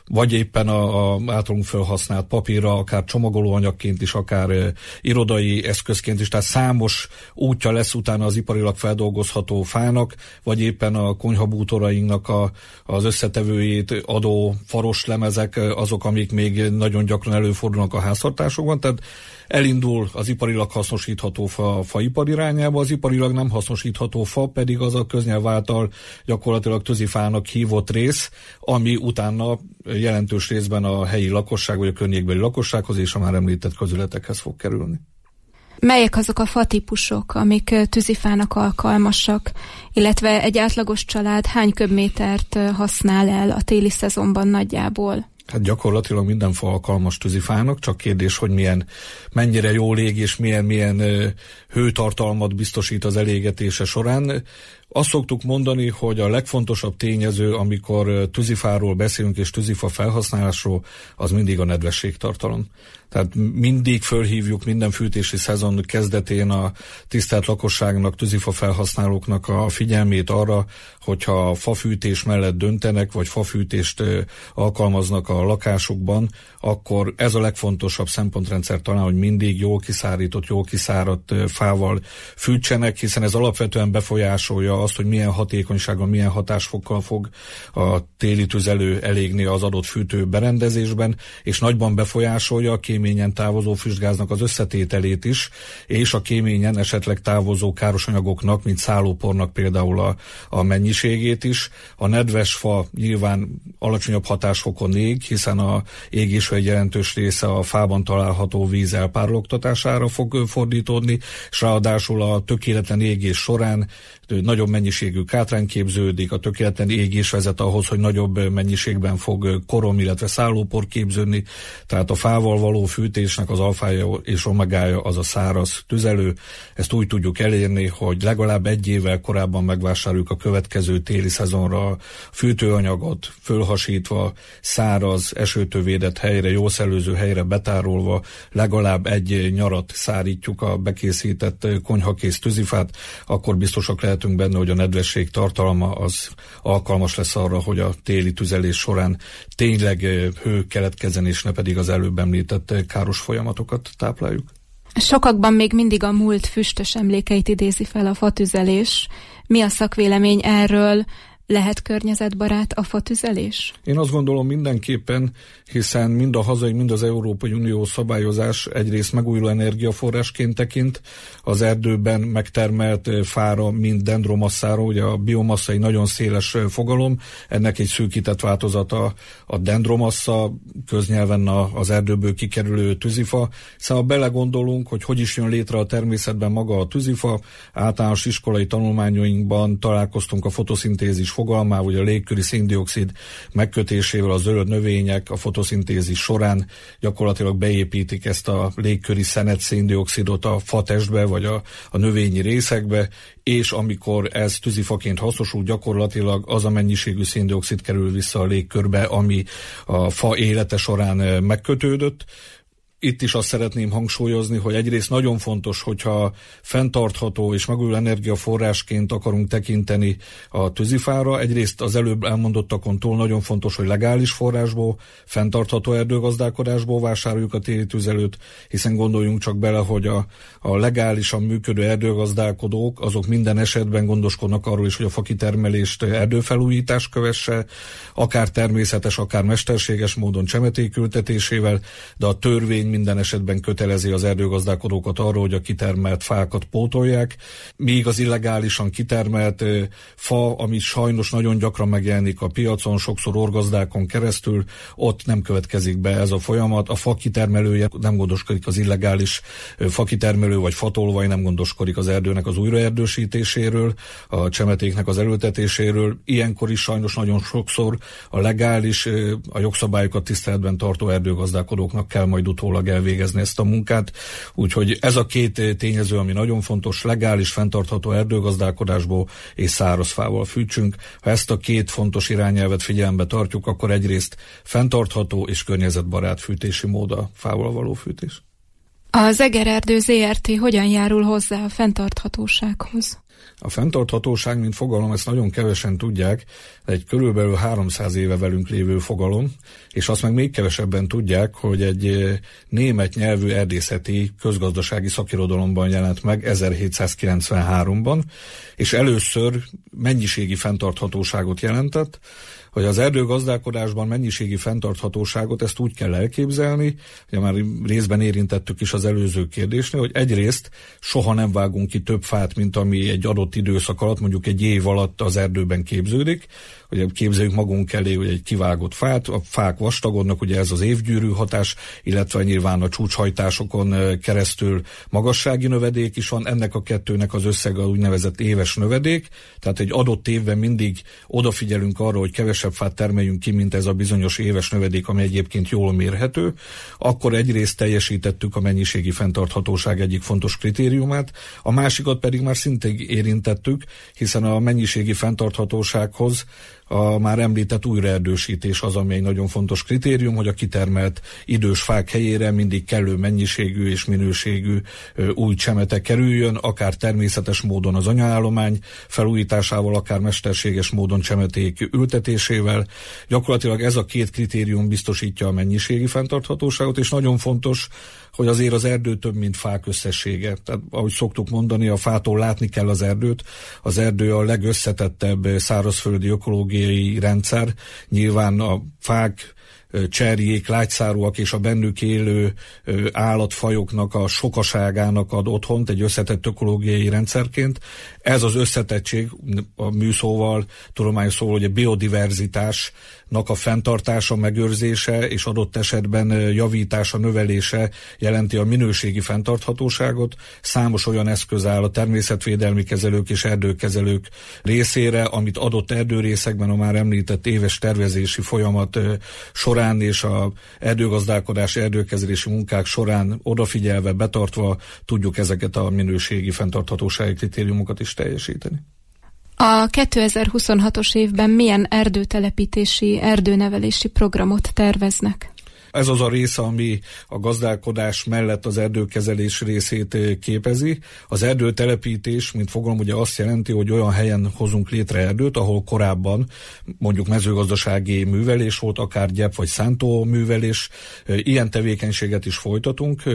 Speaker 9: vagy éppen a, a általunk felhasznált papírra, akár csomagolóanyagként is, akár e, irodai eszközként is, tehát számos útja lesz utána az iparilag feldolgozható fának, vagy éppen a konyhabútorainknak a, az összetevőjét adó faros lemezek, azok, amik még nagyon gyakran előfordulnak a háztartásokban, tehát elindul az iparilag hasznosítható fa, faipar irányába, az iparilag nem hasznosítható fa pedig az a köznyelv által gyakorlatilag tűzifának hívott rész, ami utána jelentős részben a helyi lakosság vagy a környékbeli lakossághoz és a már említett közületekhez fog kerülni.
Speaker 7: Melyek azok a fatípusok, amik tűzifának alkalmasak, illetve egy átlagos család hány köbmétert használ el a téli szezonban nagyjából?
Speaker 9: Hát gyakorlatilag minden fa alkalmas tűzifának, csak kérdés, hogy milyen, mennyire jó lég és milyen, milyen ö, hőtartalmat biztosít az elégetése során. Azt szoktuk mondani, hogy a legfontosabb tényező, amikor tűzifáról beszélünk és tűzifa felhasználásról, az mindig a nedvességtartalom. Tehát mindig fölhívjuk minden fűtési szezon kezdetén a tisztelt lakosságnak, tűzifa felhasználóknak a figyelmét arra, hogyha a fafűtés mellett döntenek, vagy fafűtést alkalmaznak a lakásukban, akkor ez a legfontosabb szempontrendszer talán, hogy mindig jól kiszárított, jól kiszáradt fával fűtsenek, hiszen ez alapvetően befolyásolja azt, hogy milyen hatékonysággal, milyen hatásfokkal fog a téli tüzelő elégni az adott fűtő berendezésben, és nagyban befolyásolja a kéményen távozó füstgáznak az összetételét is, és a kéményen esetleg távozó káros anyagoknak, mint szállópornak például a, a mennyiségét is. A nedves fa nyilván alacsonyabb hatásfokon ég, hiszen a égésre egy jelentős része a fában található víz elpárologtatására fog fordítódni, és ráadásul a tökéletlen égés során nagyobb mennyiségű kátrány képződik, a tökéletlen égés vezet ahhoz, hogy nagyobb mennyiségben fog korom, illetve szállópor képződni, tehát a fával való fűtésnek az alfája és omegája az a száraz tüzelő. Ezt úgy tudjuk elérni, hogy legalább egy évvel korábban megvásároljuk a következő téli szezonra a fűtőanyagot, fölhasítva, száraz, esőtől védett helyre, jó szellőző helyre betárolva, legalább egy nyarat szárítjuk a bekészített konyhakész tűzifát, akkor biztosak lehetünk benne, hogy a nedvesség tartalma az alkalmas lesz arra, hogy a téli tüzelés során tényleg hő keletkezzen, és ne pedig az előbb említett káros folyamatokat tápláljuk.
Speaker 7: Sokakban még mindig a múlt füstös emlékeit idézi fel a fatüzelés. Mi a szakvélemény erről? Lehet környezetbarát a fatüzelés?
Speaker 9: Én azt gondolom mindenképpen, hiszen mind a hazai, mind az Európai Unió szabályozás egyrészt megújuló energiaforrásként tekint, az erdőben megtermelt fára, mind dendromasszára, ugye a biomassa egy nagyon széles fogalom, ennek egy szűkített változata a dendromassa, köznyelven az erdőből kikerülő tűzifa. Szóval belegondolunk, hogy hogy is jön létre a természetben maga a tűzifa, általános iskolai tanulmányainkban találkoztunk a fotoszintézis fogalmával, hogy a légköri szén-dioxid megkötésével a zöld növények a fotoszintézis során gyakorlatilag beépítik ezt a légköri szenet, szén-dioxidot a fatestbe, vagy a, a növényi részekbe, és amikor ez tűzifaként hasznosul, gyakorlatilag az a mennyiségű szén-dioxid kerül vissza a légkörbe, ami a fa élete során megkötődött. Itt is azt szeretném hangsúlyozni, hogy egyrészt nagyon fontos, hogyha fenntartható és megújuló energiaforrásként akarunk tekinteni a tűzifára. Egyrészt az előbb elmondottakon túl nagyon fontos, hogy legális forrásból, fenntartható erdőgazdálkodásból vásároljuk a téli tüzelőt, hiszen gondoljunk csak bele, hogy a, a legálisan működő erdőgazdálkodók, azok minden esetben gondoskodnak arról is, hogy a fakitermelést erdőfelújítás kövesse, akár természetes, akár mesterséges módon csemeték ültetésével, de a törvény minden esetben kötelezi az erdőgazdálkodókat arra, hogy a kitermelt fákat pótolják, míg az illegálisan kitermelt fa, ami sajnos nagyon gyakran megjelenik a piacon, sokszor orgazdákon keresztül, ott nem következik be ez a folyamat. A fa kitermelője nem gondoskodik az illegális fakitermelő vagy fatolvaj, nem gondoskodik az erdőnek az újraerdősítéséről, a csemetéknek az elültetéséről. Ilyenkor is sajnos nagyon sokszor a legális, a jogszabályokat tiszteletben tartó erdőgazdálkodóknak kell majd utólag elvégezni ezt a munkát. Úgyhogy ez a két tényező, ami nagyon fontos, legális, fenntartható erdőgazdálkodásból és száraz fával fűtsünk. Ha ezt a két fontos irányelvet figyelembe tartjuk, akkor egyrészt fenntartható és környezetbarát fűtési mód a fával való fűtés.
Speaker 7: Az Egererdő zé er té hogyan járul hozzá a fenntarthatósághoz?
Speaker 9: A fenntarthatóság, mint fogalom, ezt nagyon kevesen tudják, de egy körülbelül háromszáz éve velünk lévő fogalom, és azt meg még kevesebben tudják, hogy egy német nyelvű erdészeti közgazdasági szakirodalomban jelent meg ezerhétszázkilencvenháromban, és először mennyiségi fenntarthatóságot jelentett, hogy az erdőgazdálkodásban mennyiségi fenntarthatóságot ezt úgy kell elképzelni, hogy már részben érintettük is az előző kérdésnél, hogy egyrészt soha nem vágunk ki több fát, mint ami egy adott időszak alatt, mondjuk egy év alatt az erdőben képződik, hogy képzeljük magunk elé, hogy egy kivágott fát, a fák vastagodnak, ugye ez az évgyűrű hatás, illetve nyilván a csúcshajtásokon keresztül magassági növedék is van, ennek a kettőnek az összege a úgynevezett éves növedék, tehát egy adott évben mindig odafigyelünk arra, hogy kevesebb fát termeljünk ki, mint ez a bizonyos éves növedék, ami egyébként jól mérhető, akkor egyrészt teljesítettük a mennyiségi fenntarthatóság egyik fontos kritériumát, a másikat pedig már szintén érintettük, hiszen a mennyiségi fenntarthatósághoz a már említett újraerdősítés az, ami egy nagyon fontos kritérium, hogy a kitermelt idős fák helyére mindig kellő mennyiségű és minőségű új csemete kerüljön, akár természetes módon az anyaállomány felújításával, akár mesterséges módon csemeték ültetésével. Gyakorlatilag ez a két kritérium biztosítja a mennyiségi fenntarthatóságot, és nagyon fontos, hogy azért az erdő több, mint fák összessége. Tehát, ahogy szoktuk mondani, a fától látni kell az erdőt. Az erdő a legösszetettebb szárazföldi ökológiai rendszer. Nyilván a fák, cserjék, lágyszárúak és a bennük élő állatfajoknak a sokaságának ad otthont egy összetett ökológiai rendszerként. Ez az összetettség, a műszóval, tudományos szóval, hogy a biodiverzitásnak a fenntartása, megőrzése és adott esetben javítása, növelése jelenti a minőségi fenntarthatóságot. Számos olyan eszköz áll a természetvédelmi kezelők és erdőkezelők részére, amit adott erdőrészekben a már említett éves tervezési folyamat során és a erdőgazdálkodási, erdőkezelési munkák során odafigyelve, betartva tudjuk ezeket a minőségi fenntarthatósági kritériumokat is teljesíteni.
Speaker 7: A kétezer-huszonhatos évben milyen erdőtelepítési, erdőnevelési programot terveznek?
Speaker 9: Ez az a része, ami a gazdálkodás mellett az erdőkezelés részét képezi. Az erdőtelepítés, mint fogalom, ugye azt jelenti, hogy olyan helyen hozunk létre erdőt, ahol korábban mondjuk mezőgazdasági művelés volt, akár gyep vagy szántó művelés. Ilyen tevékenységet is folytatunk.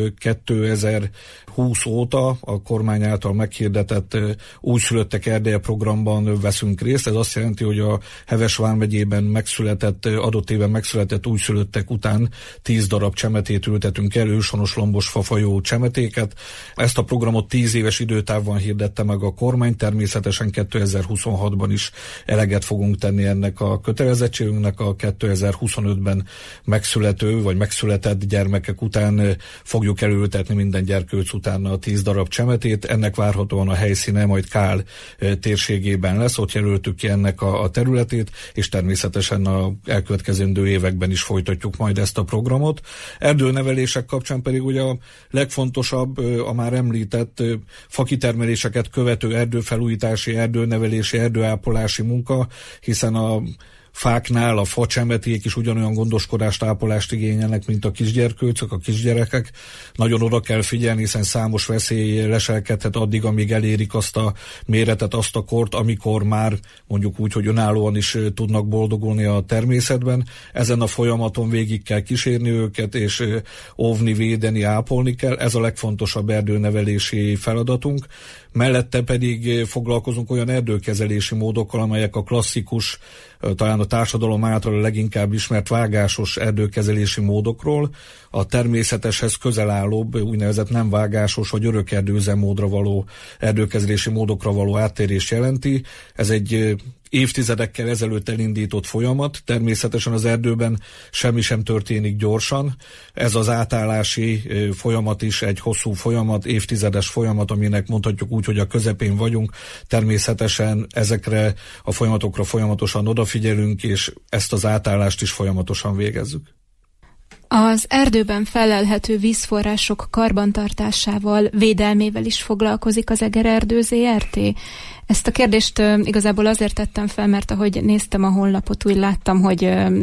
Speaker 9: kétezer-húsz óta a kormány által meghirdetett újszülöttek erdeje programban veszünk részt. Ez azt jelenti, hogy a Heves vármegyében megszületett, adott éven megszületett újszülöttek után tíz darab csemetét ültetünk el, őshonos lombos fafajó csemetéket. Ezt a programot tíz éves időtávban hirdette meg a kormány, természetesen kétezer-huszonhatban is eleget fogunk tenni ennek a kötelezettségünknek, a kétezer-huszonötben megszülető vagy megszületett gyermekek után fogjuk elültetni minden gyerkőc után a tíz darab csemetét. Ennek várhatóan a helyszíne majd Kál térségében lesz, ott jelöltük ki ennek a, a területét, és természetesen a elkövetkezendő években is folytatjuk majd ezt a programot. Erdőnevelések kapcsán pedig ugye a legfontosabb a már említett fakitermeléseket követő erdőfelújítási, erdőnevelési, erdőápolási munka, hiszen a fáknál a facsemeték is ugyanolyan gondoskodást, ápolást igényelnek, mint a kisgyerkőcök, a kisgyerekek. Nagyon oda kell figyelni, hiszen számos veszély leselkedhet addig, amíg elérik azt a méretet, azt a kort, amikor már mondjuk úgy, hogy önállóan is tudnak boldogulni a természetben. Ezen a folyamaton végig kell kísérni őket, és óvni, védeni, ápolni kell. Ez a legfontosabb erdőnevelési feladatunk. Mellette pedig foglalkozunk olyan erdőkezelési módokkal, amelyek a klasszikus, talán a társadalom által leginkább ismert vágásos erdőkezelési módokról a természeteshez közel állóbb, úgynevezett nem vágásos vagy örökerdőüzemmódra való erdőkezelési módokra való áttérés jelenti. Ez egy évtizedekkel ezelőtt elindított folyamat. Természetesen az erdőben semmi sem történik gyorsan. Ez az átállási folyamat is egy hosszú folyamat, évtizedes folyamat, aminek mondhatjuk úgy, hogy a közepén vagyunk. Természetesen ezekre a folyamatokra folyamatosan odafigyelünk, és ezt az átállást is folyamatosan végezzük.
Speaker 7: Az erdőben felelhető vízforrások karbantartásával, védelmével is foglalkozik az Egererdő zé er té. Ezt a kérdést igazából azért tettem fel, mert ahogy néztem a honlapot, úgy láttam, hogy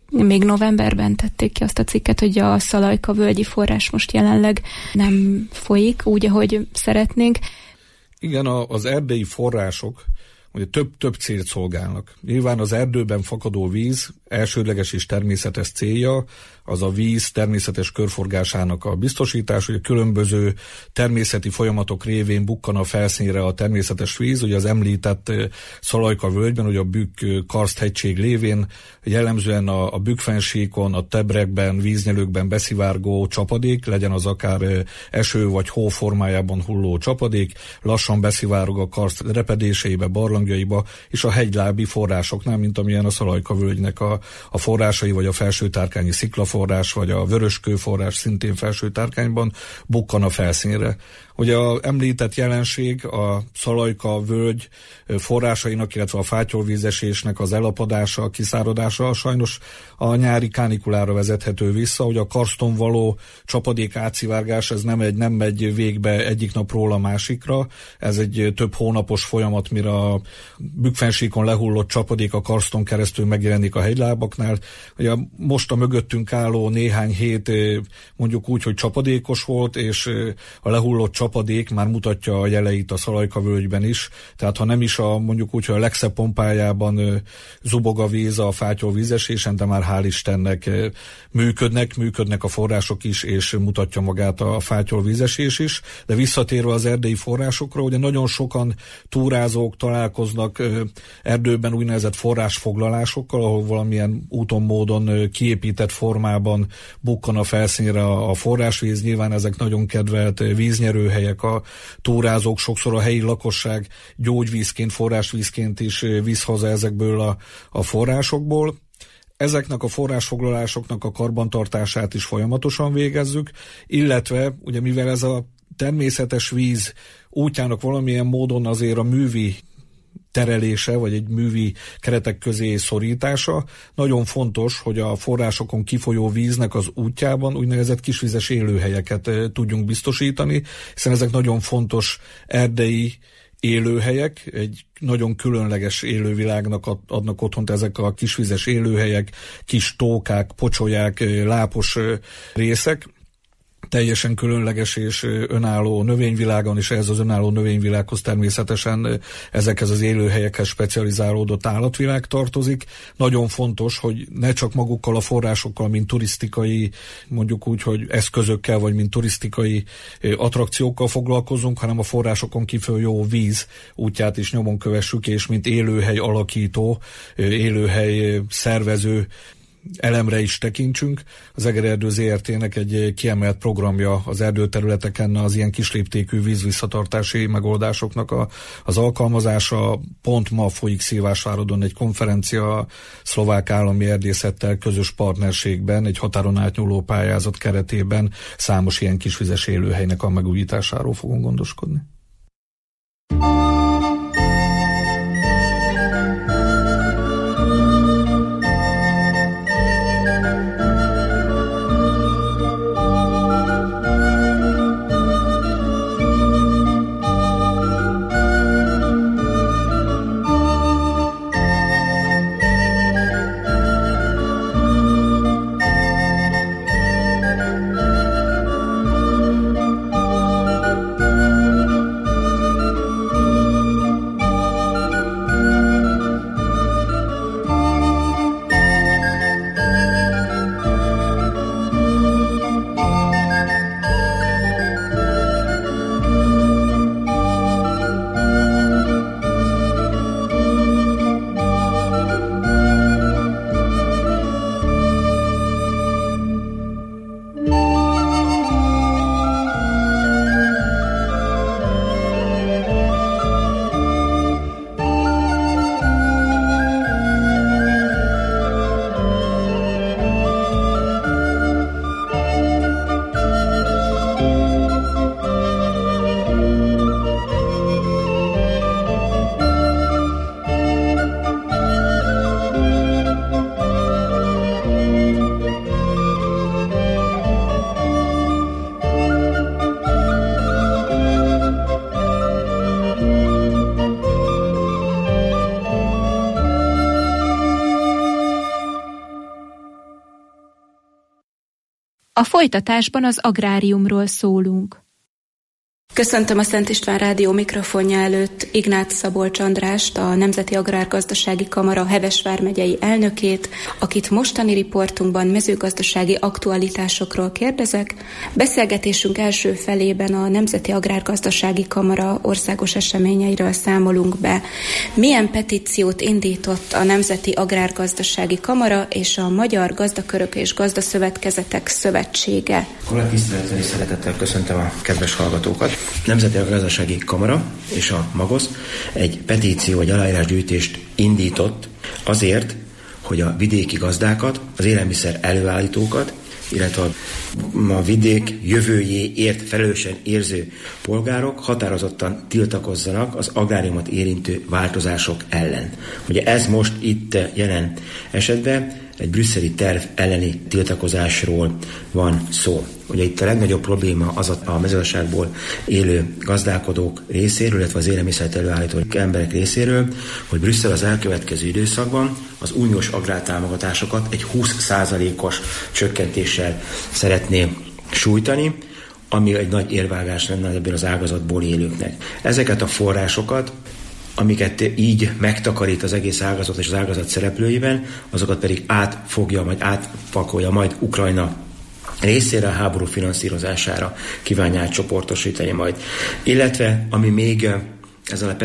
Speaker 7: még novemberben tették ki azt a cikket, hogy a Szalajka völgyi forrás most jelenleg nem folyik úgy, ahogy szeretnénk.
Speaker 9: Igen, az erdei források ugye több-több célt szolgálnak. Nyilván az erdőben fakadó víz elsődleges és természetes célja az a víz természetes körforgásának a biztosítás, hogy a különböző természeti folyamatok révén bukkan a felszínre a természetes víz, ugye az említett Szalajka völgyben, ugye a Bükk-Karsthegység lévén jellemzően a, a Bükk-fennsíkon, a Tebrekben, víznyelőkben beszivárgó csapadék, legyen az akár eső vagy hó formájában hulló csapadék, lassan beszivárog a karszt repedéseibe, barlangjaiba, és a hegylábi forrásoknál, mint amilyen a Szalajka völgynek a, a forrásai, vagy a felsőtárkányi sziklaforrás, vagy a vöröskőforrás szintén felsőtárkányban bukkan a felszínre. Ugye az említett jelenség a Szalajka völgy forrásainak, illetve a fátyolvízesésnek az elapadása, a kiszáradása sajnos a nyári kánikulára vezethető vissza, hogy a karston való csapadék átszivárgás, ez nem, egy, nem megy végbe egyik napról a másikra, ez egy több hónapos folyamat, mire a Bükk-fennsíkon lehullott csapadék a karston keresztül megjelenik a hegylábaknál. Ugye most a mögöttünk álló néhány hét mondjuk úgy, hogy csapadékos volt, és a lehullott csapadék már mutatja a jeleit a Szalajka völgyben is, tehát ha nem is a mondjuk úgy, hogy a legszebb pompájában zubog a víz a fátyolvízesésen, de már hál' Istennek működnek, működnek a források is, és mutatja magát a fátyolvízesés is. De visszatérve az erdei forrásokra, ugye nagyon sokan túrázók találkoznak erdőben úgynevezett forrásfoglalásokkal, ahol valamilyen úton, módon kiépített formában bukkan a felszínre a forrásvíz. Nyilván ezek nagyon kedvelt víznyerőhelyek, a túrázók sokszor a helyi lakosság gyógyvízként, forrásvízként is visz haza ezekből a, a forrásokból. Ezeknek a forrásfoglalásoknak a karbantartását is folyamatosan végezzük, illetve ugye mivel ez a természetes víz útjának valamilyen módon azért a művi terelése, vagy egy művi keretek közé szorítása, nagyon fontos, hogy a forrásokon kifolyó víznek az útjában úgynevezett kisvizes élőhelyeket tudjunk biztosítani, hiszen ezek nagyon fontos erdei élőhelyek, egy nagyon különleges élővilágnak adnak otthont ezek a kisvizes élőhelyek, kis tókák, pocsolyák, lápos részek, teljesen különleges és önálló növényvilágon, és ehhez az önálló növényvilághoz természetesen ezekhez az élőhelyekhez specializálódott állatvilág tartozik. Nagyon fontos, hogy ne csak magukkal a forrásokkal, mint turisztikai, mondjuk úgy, hogy eszközökkel, vagy mint turisztikai attrakciókkal foglalkozunk, hanem a forrásokon kifolyó víz útját is nyomon kövessük, és mint élőhely alakító, élőhely szervező elemre is tekintsünk. Az Egererdő zé er té-nek egy kiemelt programja az erdőterületeken az ilyen kisléptékű vízvisszatartási megoldásoknak a, az alkalmazása. Pont ma folyik Szilvásvárodon egy konferencia a szlovák állami erdészettel közös partnerségben, egy határon átnyúló pályázat keretében számos ilyen kisvizes élőhelynek a megújításáról fogunk gondoskodni.
Speaker 7: A folytatásban az agráriumról szólunk.
Speaker 10: Köszöntöm a Szent István Rádió mikrofonja előtt Ignác Szabolcs Andrást, a Nemzeti Agrárgazdasági Kamara Heves vármegyei elnökét, akit mostani riportunkban mezőgazdasági aktualitásokról kérdezek. Beszélgetésünk első felében a Nemzeti Agrárgazdasági Kamara országos eseményeiről számolunk be. Milyen petíciót indított a Nemzeti Agrárgazdasági Kamara és a Magyar Gazdakörök és Gazdaszövetkezetek Szövetsége?
Speaker 11: Kollég tisztelettel és szeretettel köszöntöm a kedves hallgatókat. Nemzeti Agrárgazdasági Kamara és a MAGOSZ egy petíció, egy aláírásgyűjtést indított azért, hogy a vidéki gazdákat, az élelmiszer előállítókat, illetve a vidék jövőjéért felelősen érző polgárok határozottan tiltakozzanak az agráriumot érintő változások ellen. Ugye ez most itt jelen esetben egy brüsszeli terv elleni tiltakozásról van szó. Ugye itt a legnagyobb probléma az a mezőgazdaságból élő gazdálkodók részéről, illetve az élelmiszert előállító emberek részéről, hogy Brüsszel az elkövetkező időszakban az uniós agrártámogatásokat egy húsz százalékos csökkentéssel szeretné sújtani, ami egy nagy érvágás lenne ebből az ágazatból élőknek. Ezeket a forrásokat, amiket így megtakarít az egész ágazat és az ágazat szereplőiben, azokat pedig átfogja, majd átpakolja majd Ukrajna részére, a háború finanszírozására kívánja átcsoportosítani majd. Illetve, ami még ezzel a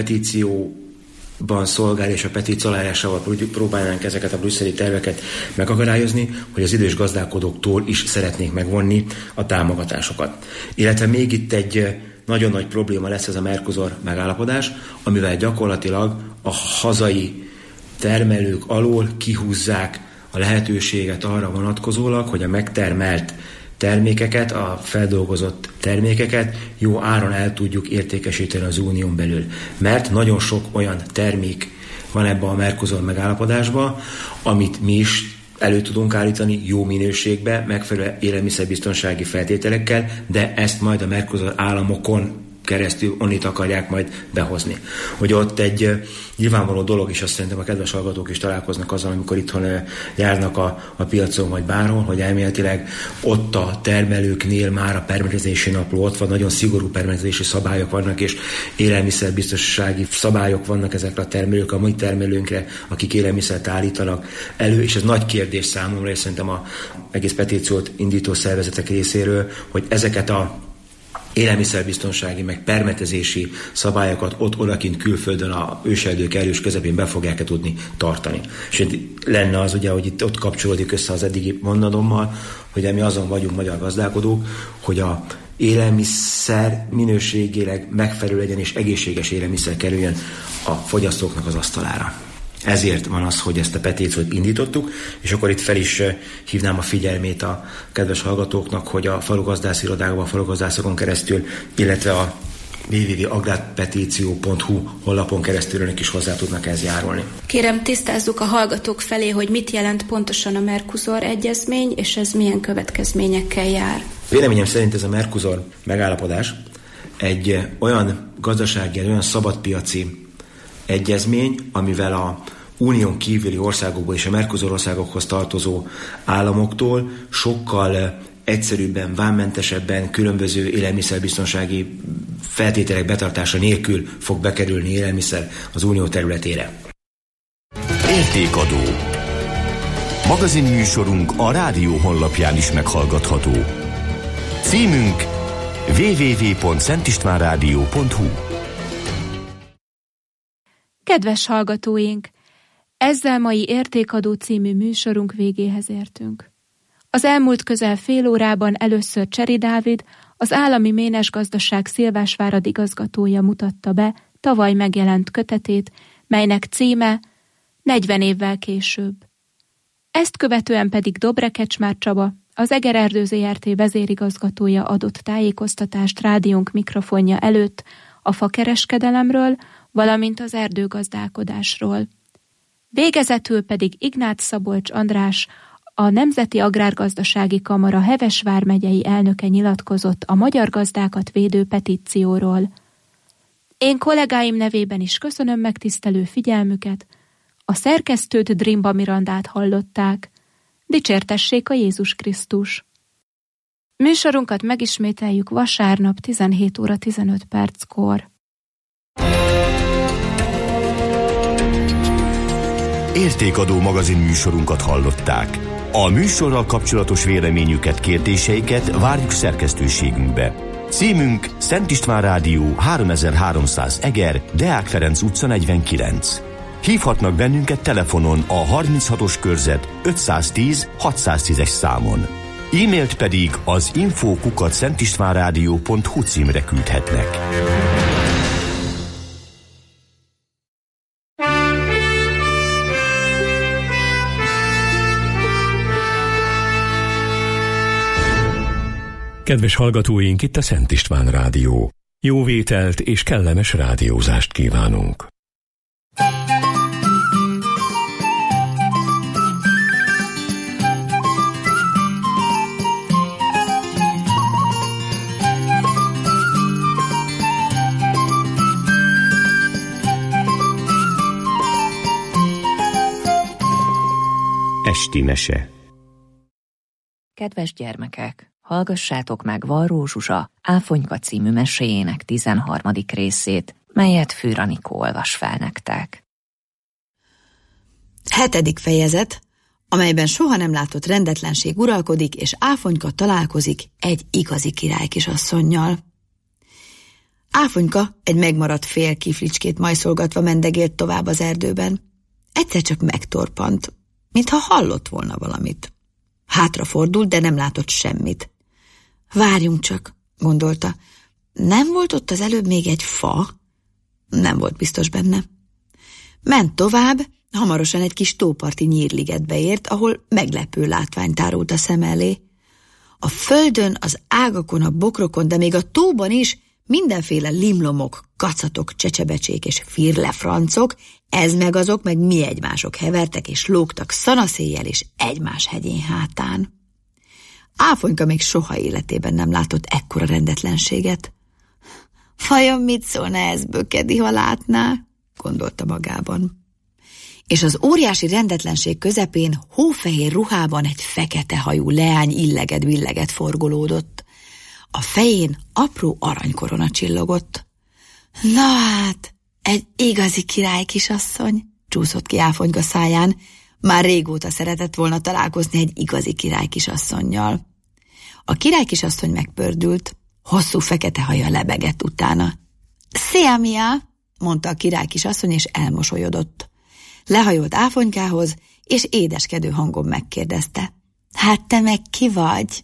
Speaker 11: petícióban szolgál, és a petíció aláírásával próbálnánk ezeket a brüsszeli terveket megakadályozni, hogy az idős gazdálkodóktól is szeretnék megvonni a támogatásokat. Illetve még itt egy nagyon nagy probléma lesz ez a Mercosur megállapodás, amivel gyakorlatilag a hazai termelők alól kihúzzák a lehetőséget arra vonatkozólag, hogy a megtermelt termékeket, a feldolgozott termékeket jó áron el tudjuk értékesíteni az unión belül. Mert nagyon sok olyan termék van ebben a Mercosur megállapodásban, amit mi is elő tudunk állítani jó minőségbe, megfelelő élelmiszerbiztonsági feltételekkel, de ezt majd a Mercosur államokon keresztül onnit akarják majd behozni. Hogy ott egy nyilvánvaló dolog, és azt szerintem a kedves hallgatók is találkoznak azzal, amikor itthon járnak a, a piacon vagy bárhol, hogy elméletileg ott a termelőknél már a permetezési napló ott van, nagyon szigorú permetezési szabályok vannak, és élelmiszerbiztonsági szabályok vannak ezekre a termelők, a mai termelőnkre, akik élelmiszert állítanak elő, és ez nagy kérdés számomra, és szerintem a egész petíciót indító szervezetek részéről, hogy ezeket a élelmiszerbiztonsági, meg permetezési szabályokat ott odakint külföldön a őserdők erős közepén be fogják-e tudni tartani. És lenne az ugye, hogy itt ott kapcsolódik össze az eddigi mondatommal, hogy mi azon vagyunk magyar gazdálkodók, hogy a élelmiszer minőségileg megfelelő legyen és egészséges élelmiszer kerüljön a fogyasztóknak az asztalára. Ezért van az, hogy ezt a petíciót indítottuk, és akkor itt fel is hívnám a figyelmét a kedves hallgatóknak, hogy a falugazdász irodákban, a falugazdászokon keresztül, illetve a double-u double-u double-u pont agrárpetíció pont hu honlapon keresztül önök is hozzá tudnak ez járulni.
Speaker 10: Kérem, tisztázzuk a hallgatók felé, hogy mit jelent pontosan a Mercosur egyezmény, és ez milyen következményekkel jár.
Speaker 11: Véleményem szerint ez a Mercosur megállapodás egy olyan gazdasági, egy olyan szabadpiaci egyezmény, amivel a unión kívüli országokból és a Mercosur országokhoz tartozó államoktól sokkal egyszerűbben, vámmentesebben, különböző élelmiszerbiztonsági feltételek betartása nélkül fog bekerülni élelmiszer az unió területére.
Speaker 4: Értékadó. Magazinműsorunk a rádió honlapján is meghallgatható. Címünk double-u double-u double-u pont szentistvánrádió pont hu.
Speaker 7: Kedves hallgatóink! Ezzel mai Értékadó című műsorunk végéhez értünk. Az elmúlt közel fél órában először Cseri Dávid, az Állami Ménesgazdaság Szilvásvárad igazgatója mutatta be tavaly megjelent kötetét, melynek címe negyven évvel később. Ezt követően pedig Dobre Kecsmár Csaba, az Egererdő zé er té vezérigazgatója adott tájékoztatást rádiónk mikrofonja előtt a fakereskedelemről, valamint az erdőgazdálkodásról. Végezetül pedig Ignác Szabolcs András, a Nemzeti Agrárgazdasági Kamara Heves vármegyei elnöke nyilatkozott a magyar gazdákat védő petícióról. Én kollégáim nevében is köszönöm megtisztelő figyelmüket, a szerkesztőt Drimba Mirandát hallották. Dicsértessék a Jézus Krisztus! Műsorunkat megismételjük vasárnap tizenhét óra tizenöt perckor.
Speaker 4: Értékadó magazin műsorunkat hallották. A műsorral kapcsolatos véleményüket, kérdéseiket várjuk szerkesztőségünkbe. Címünk Szent István Rádió háromezer-háromszáz Eger, Deák Ferenc utca negyvenkilenc. Hívhatnak bennünket telefonon a harminchatos körzet ötszáztíz hatszáztízes számon. E-mailt pedig az info kukac szentistvánrádió pont hu címre küldhetnek.
Speaker 1: Kedves hallgatóink, itt a Szent István Rádió. Jó vételt és kellemes rádiózást kívánunk.
Speaker 4: Esti mese.
Speaker 12: Kedves gyermekek! Hallgassátok meg Varró Zsuzsa Áfonyka című meséjének tizenharmadik részét, melyet Fűr Anikó olvas fel nektek.
Speaker 13: Hetedik fejezet, amelyben soha nem látott rendetlenség uralkodik, és Áfonyka találkozik egy igazi királykisasszonnyal. Áfonyka egy megmaradt fél kiflicskét majszolgatva mendegélt tovább az erdőben. Egyszer csak megtorpant, mintha hallott volna valamit. Hátrafordult, de nem látott semmit. Várjunk csak, gondolta. Nem volt ott az előbb még egy fa? Nem volt biztos benne. Ment tovább, hamarosan egy kis tóparti nyírligetbe ért, ahol meglepő látvány tárult a szem elé. A földön, az ágakon, a bokrokon, de még a tóban is mindenféle limlomok, kacatok, csecsebecsék és firlefrancok, ez meg azok, meg mi egymások hevertek és lógtak szanaszéjjel és egymás hegyén hátán. Áfonyka még soha életében nem látott ekkora rendetlenséget. Vajon mit szólna ez bökedi, ha látná? Gondolta magában. És az óriási rendetlenség közepén hófehér ruhában egy fekete hajú leány illeget-villeget forgolódott. A fején apró aranykorona csillogott. Na hát, egy igazi királykisasszony, csúszott ki Áfonyka száján. Már régóta szeretett volna találkozni egy igazi királykisasszonnyal. A királykisasszony megpördült, hosszú fekete haja lebegett utána. Szia, Mia, mondta a királykisasszony, és elmosolyodott. Lehajolt Áfonykához, és édeskedő hangon megkérdezte. Hát te meg ki vagy?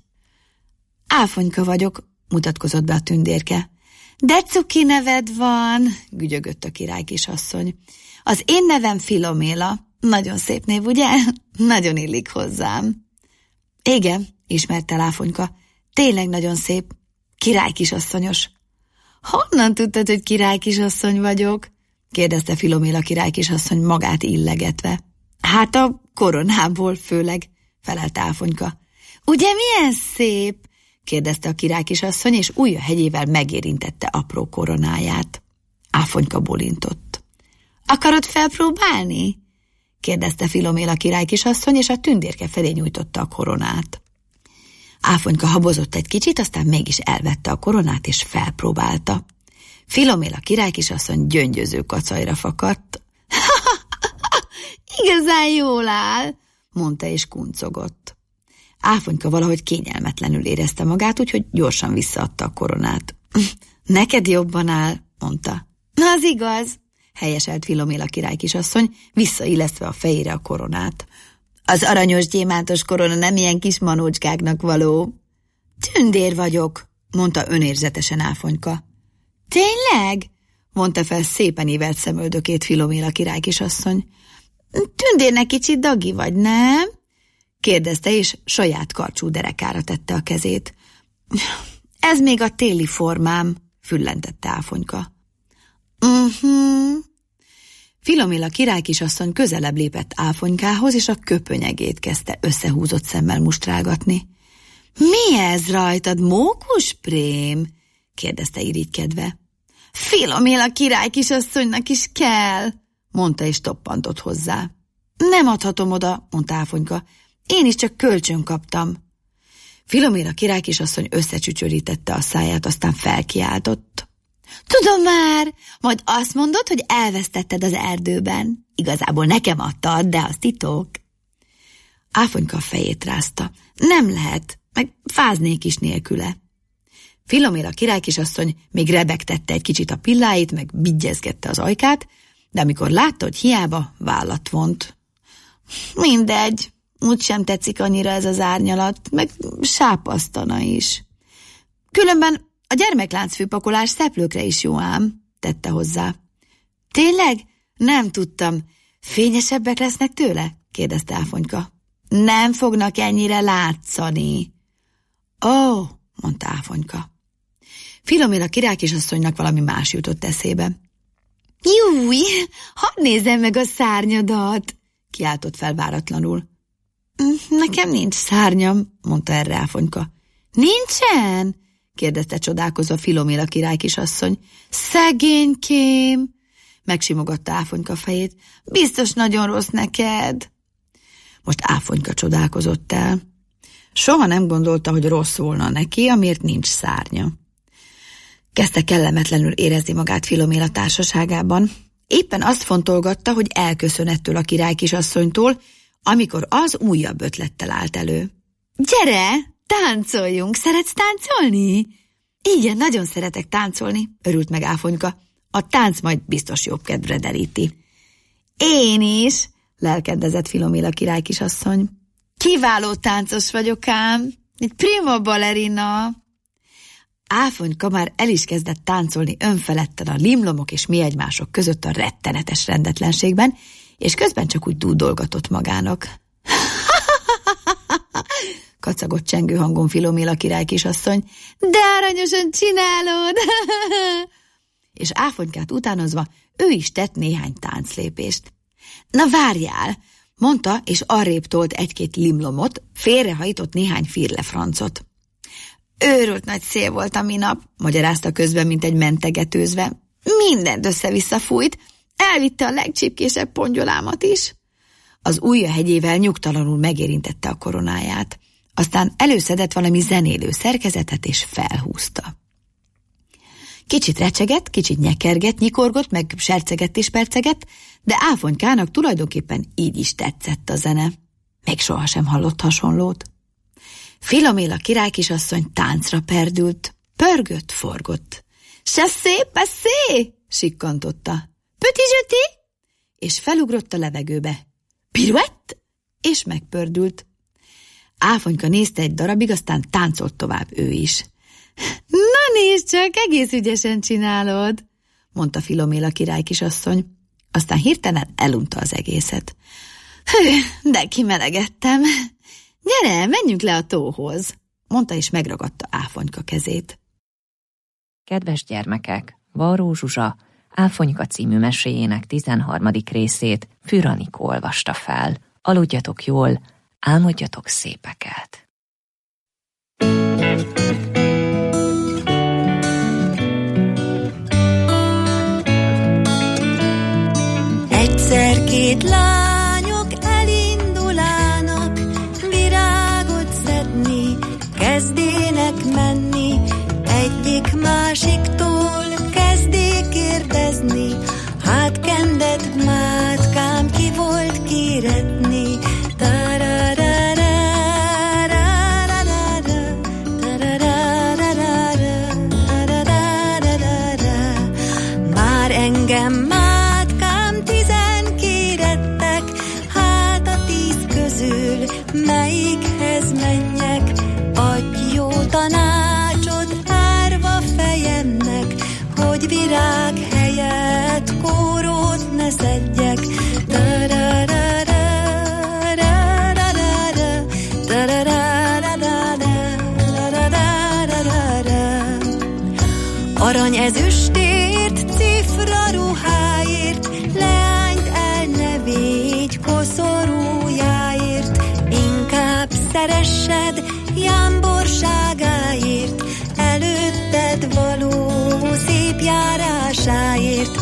Speaker 13: Áfonyka vagyok, mutatkozott be a tündérke. De cuki neved van, gügyögött a királykisasszony. Az én nevem Filoméla. Nagyon szép név, ugye? Nagyon illik hozzám. Igen, ismerte Áfonyka. Tényleg nagyon szép. Királykisasszonyos. Honnan tudtad, hogy királykisasszony vagyok? Kérdezte Filoméla királykisasszony magát illegetve. Hát a koronából főleg, felelt Áfonyka. Ugye milyen szép? Kérdezte a királykisasszony, és ujja hegyével megérintette apró koronáját. Áfonyka bólintott. Akarod felpróbálni? Kérdezte Filoméla királykisasszony, és a tündérke felé nyújtotta a koronát. Áfonyka habozott egy kicsit, aztán mégis elvette a koronát, és felpróbálta. Filoméla királykisasszony gyöngyöző kacajra fakadt. Igazán jól áll, mondta, és kuncogott. Áfonyka valahogy kényelmetlenül érezte magát, úgyhogy gyorsan visszaadta a koronát. Neked jobban áll, mondta. Na, az igaz, helyeselt Filoméla királykisasszony, visszaillesztve a fejére a koronát. Az aranyos gyémántos korona nem ilyen kis manócskáknak való. Tündér vagyok, mondta önérzetesen Áfonyka. Tényleg? Mondta fel szépen ívelt szemöldökét Filoméla királykisasszony. Tündérnek kicsit dagi vagy, nem? Kérdezte, és saját karcsú derekára tette a kezét. Ez még a téli formám, füllentette Áfonyka. Uh-huh. Filoméla királykisasszony közelebb lépett Áfonykához, és a köpönyegét kezdte összehúzott szemmel mustrálgatni. Mi ez rajtad, mókusprém? kérdezte irigykedve. Filoméla királykisasszonynak is kell, mondta, és toppantott hozzá. Nem adhatom oda, mondta Áfonyka. Én is csak kölcsön kaptam. Filoméla királykisasszony összecsücsörítette a száját, aztán felkiáltott. Tudom már, majd azt mondod, hogy elvesztetted az erdőben. Igazából nekem adtad, de az titok. Áfonyka a fejét rázta. Nem lehet, meg fáznék is nélküle. Filoméla királykisasszony még rebegtette egy kicsit a pilláit, meg bigyezgette az ajkát, de amikor látta, hogy hiába, vállat vont. Mindegy, úgysem tetszik annyira ez az árnyalat, meg sápasztana is. Különben a gyermekláncfőpakolás szeplőkre is jó ám, tette hozzá. Tényleg? Nem tudtam. Fényesebbek lesznek tőle? kérdezte Áfonyka. Nem fognak ennyire látszani. Ó, mondta Áfonyka. Filoméla királykisasszonynak valami más jutott eszébe. Júj, hadd nézzem meg a szárnyadat, kiáltott fel váratlanul. Nekem nincs szárnyam, mondta erre Áfonyka. Nincsen? kérdezte csodálkozva Filoméla királykisasszony. Szegénykém, megsimogatta Áfonyka fejét. Biztos nagyon rossz neked. Most Áfonyka csodálkozott el. Soha nem gondolta, hogy rossz volna neki, amiért nincs szárnya. Kezdte kellemetlenül érezni magát Filoméla társaságában. Éppen azt fontolgatta, hogy elköszön ettől a királykisasszonytól, amikor az újabb ötlettel állt elő. Gyere, táncoljunk, szeretsz táncolni? Igen, nagyon szeretek táncolni, örült meg Áfonyka. A tánc majd biztos jobb kedvre deríti. Én is, lelkedezett Filoméla királykisasszony. Kiváló táncos vagyok ám, mint prima ballerina. Áfonyka már el is kezdett táncolni önfeledten a limlomok és mi egymások között a rettenetes rendetlenségben, és közben csak úgy dúdolgatott magának. Kacagott csengő hangon Filoméla királykisasszony. De aranyosan csinálod! És Áfonykát utánozva ő is tett néhány tánclépést. Na várjál, mondta, és arrébb tolt egy-két limlomot, félrehajtott néhány firlefrancot. Őrült nagy szél volt a minap, magyarázta közben, mint egy mentegetőzve. Mindent össze-vissza fújt, elvitte a legcsipkésebb pongyolámat is. Az ujja hegyével nyugtalanul megérintette a koronáját. Aztán előszedett valami zenélő szerkezetet, és felhúzta. Kicsit recsegett, kicsit nyekergett, nyikorgott, meg sercegett és percegett, de Áfonykának tulajdonképpen így is tetszett a zene. Még sohasem hallott hasonlót. Filoméla királykisasszony táncra perdült, pörgött, forgott. Chassé, passé, sikkantotta. Petit jeté, és felugrott a levegőbe. Pirouette, és megpördült. Áfonyka nézte egy darabig, aztán táncolt tovább ő is. Na nézd csak, egész ügyesen csinálod, mondta Filoméla királykisasszony. Aztán hirtelen elunta az egészet. Hű, de kimelegettem. Gyere, menjünk le a tóhoz, mondta, és megragadta Áfonyka kezét.
Speaker 12: Kedves gyermekek, Varró Zsuzsa Áfonyka című meséjének tizenharmadik részét Fűr Anikó olvasta fel. Aludjatok jól, álmodjatok szépeket.
Speaker 14: Egyszer két lányok elindulának, virágot szedni, kezdének menni, egyik másiktól kezdé kérdezni, hát kendet mátkám, ki volt kéretni. Már engem mátkám tizen kérettek, hát a tíz közül melyikhez menjek? Adj jó tanácsot árva fejemnek, hogy virág helyett kórót ne szedjek. Arany ezüstért, cifra ruháért, leányt el ne védj koszorújáért, inkább szeressed jámborságáért, előtted való szép járásáért.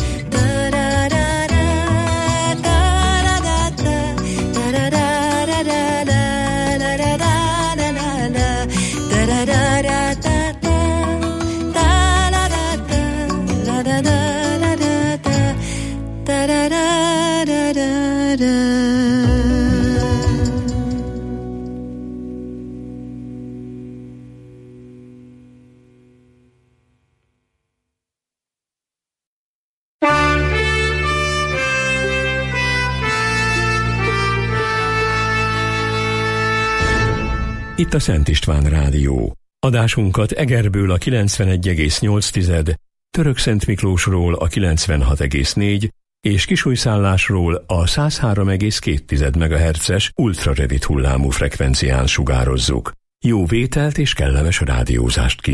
Speaker 1: itt a Szent István Rádió. Adásunkat Egerből a kilencvenegy egész nyolc, Törökszent Miklósról a kilencvenhat egész négy és Kisújszállásról a száz három egész két megahertzes ultrarövid hullámú frekvencián sugározzuk. Jó vételt és kellemes rádiózást kívánunk!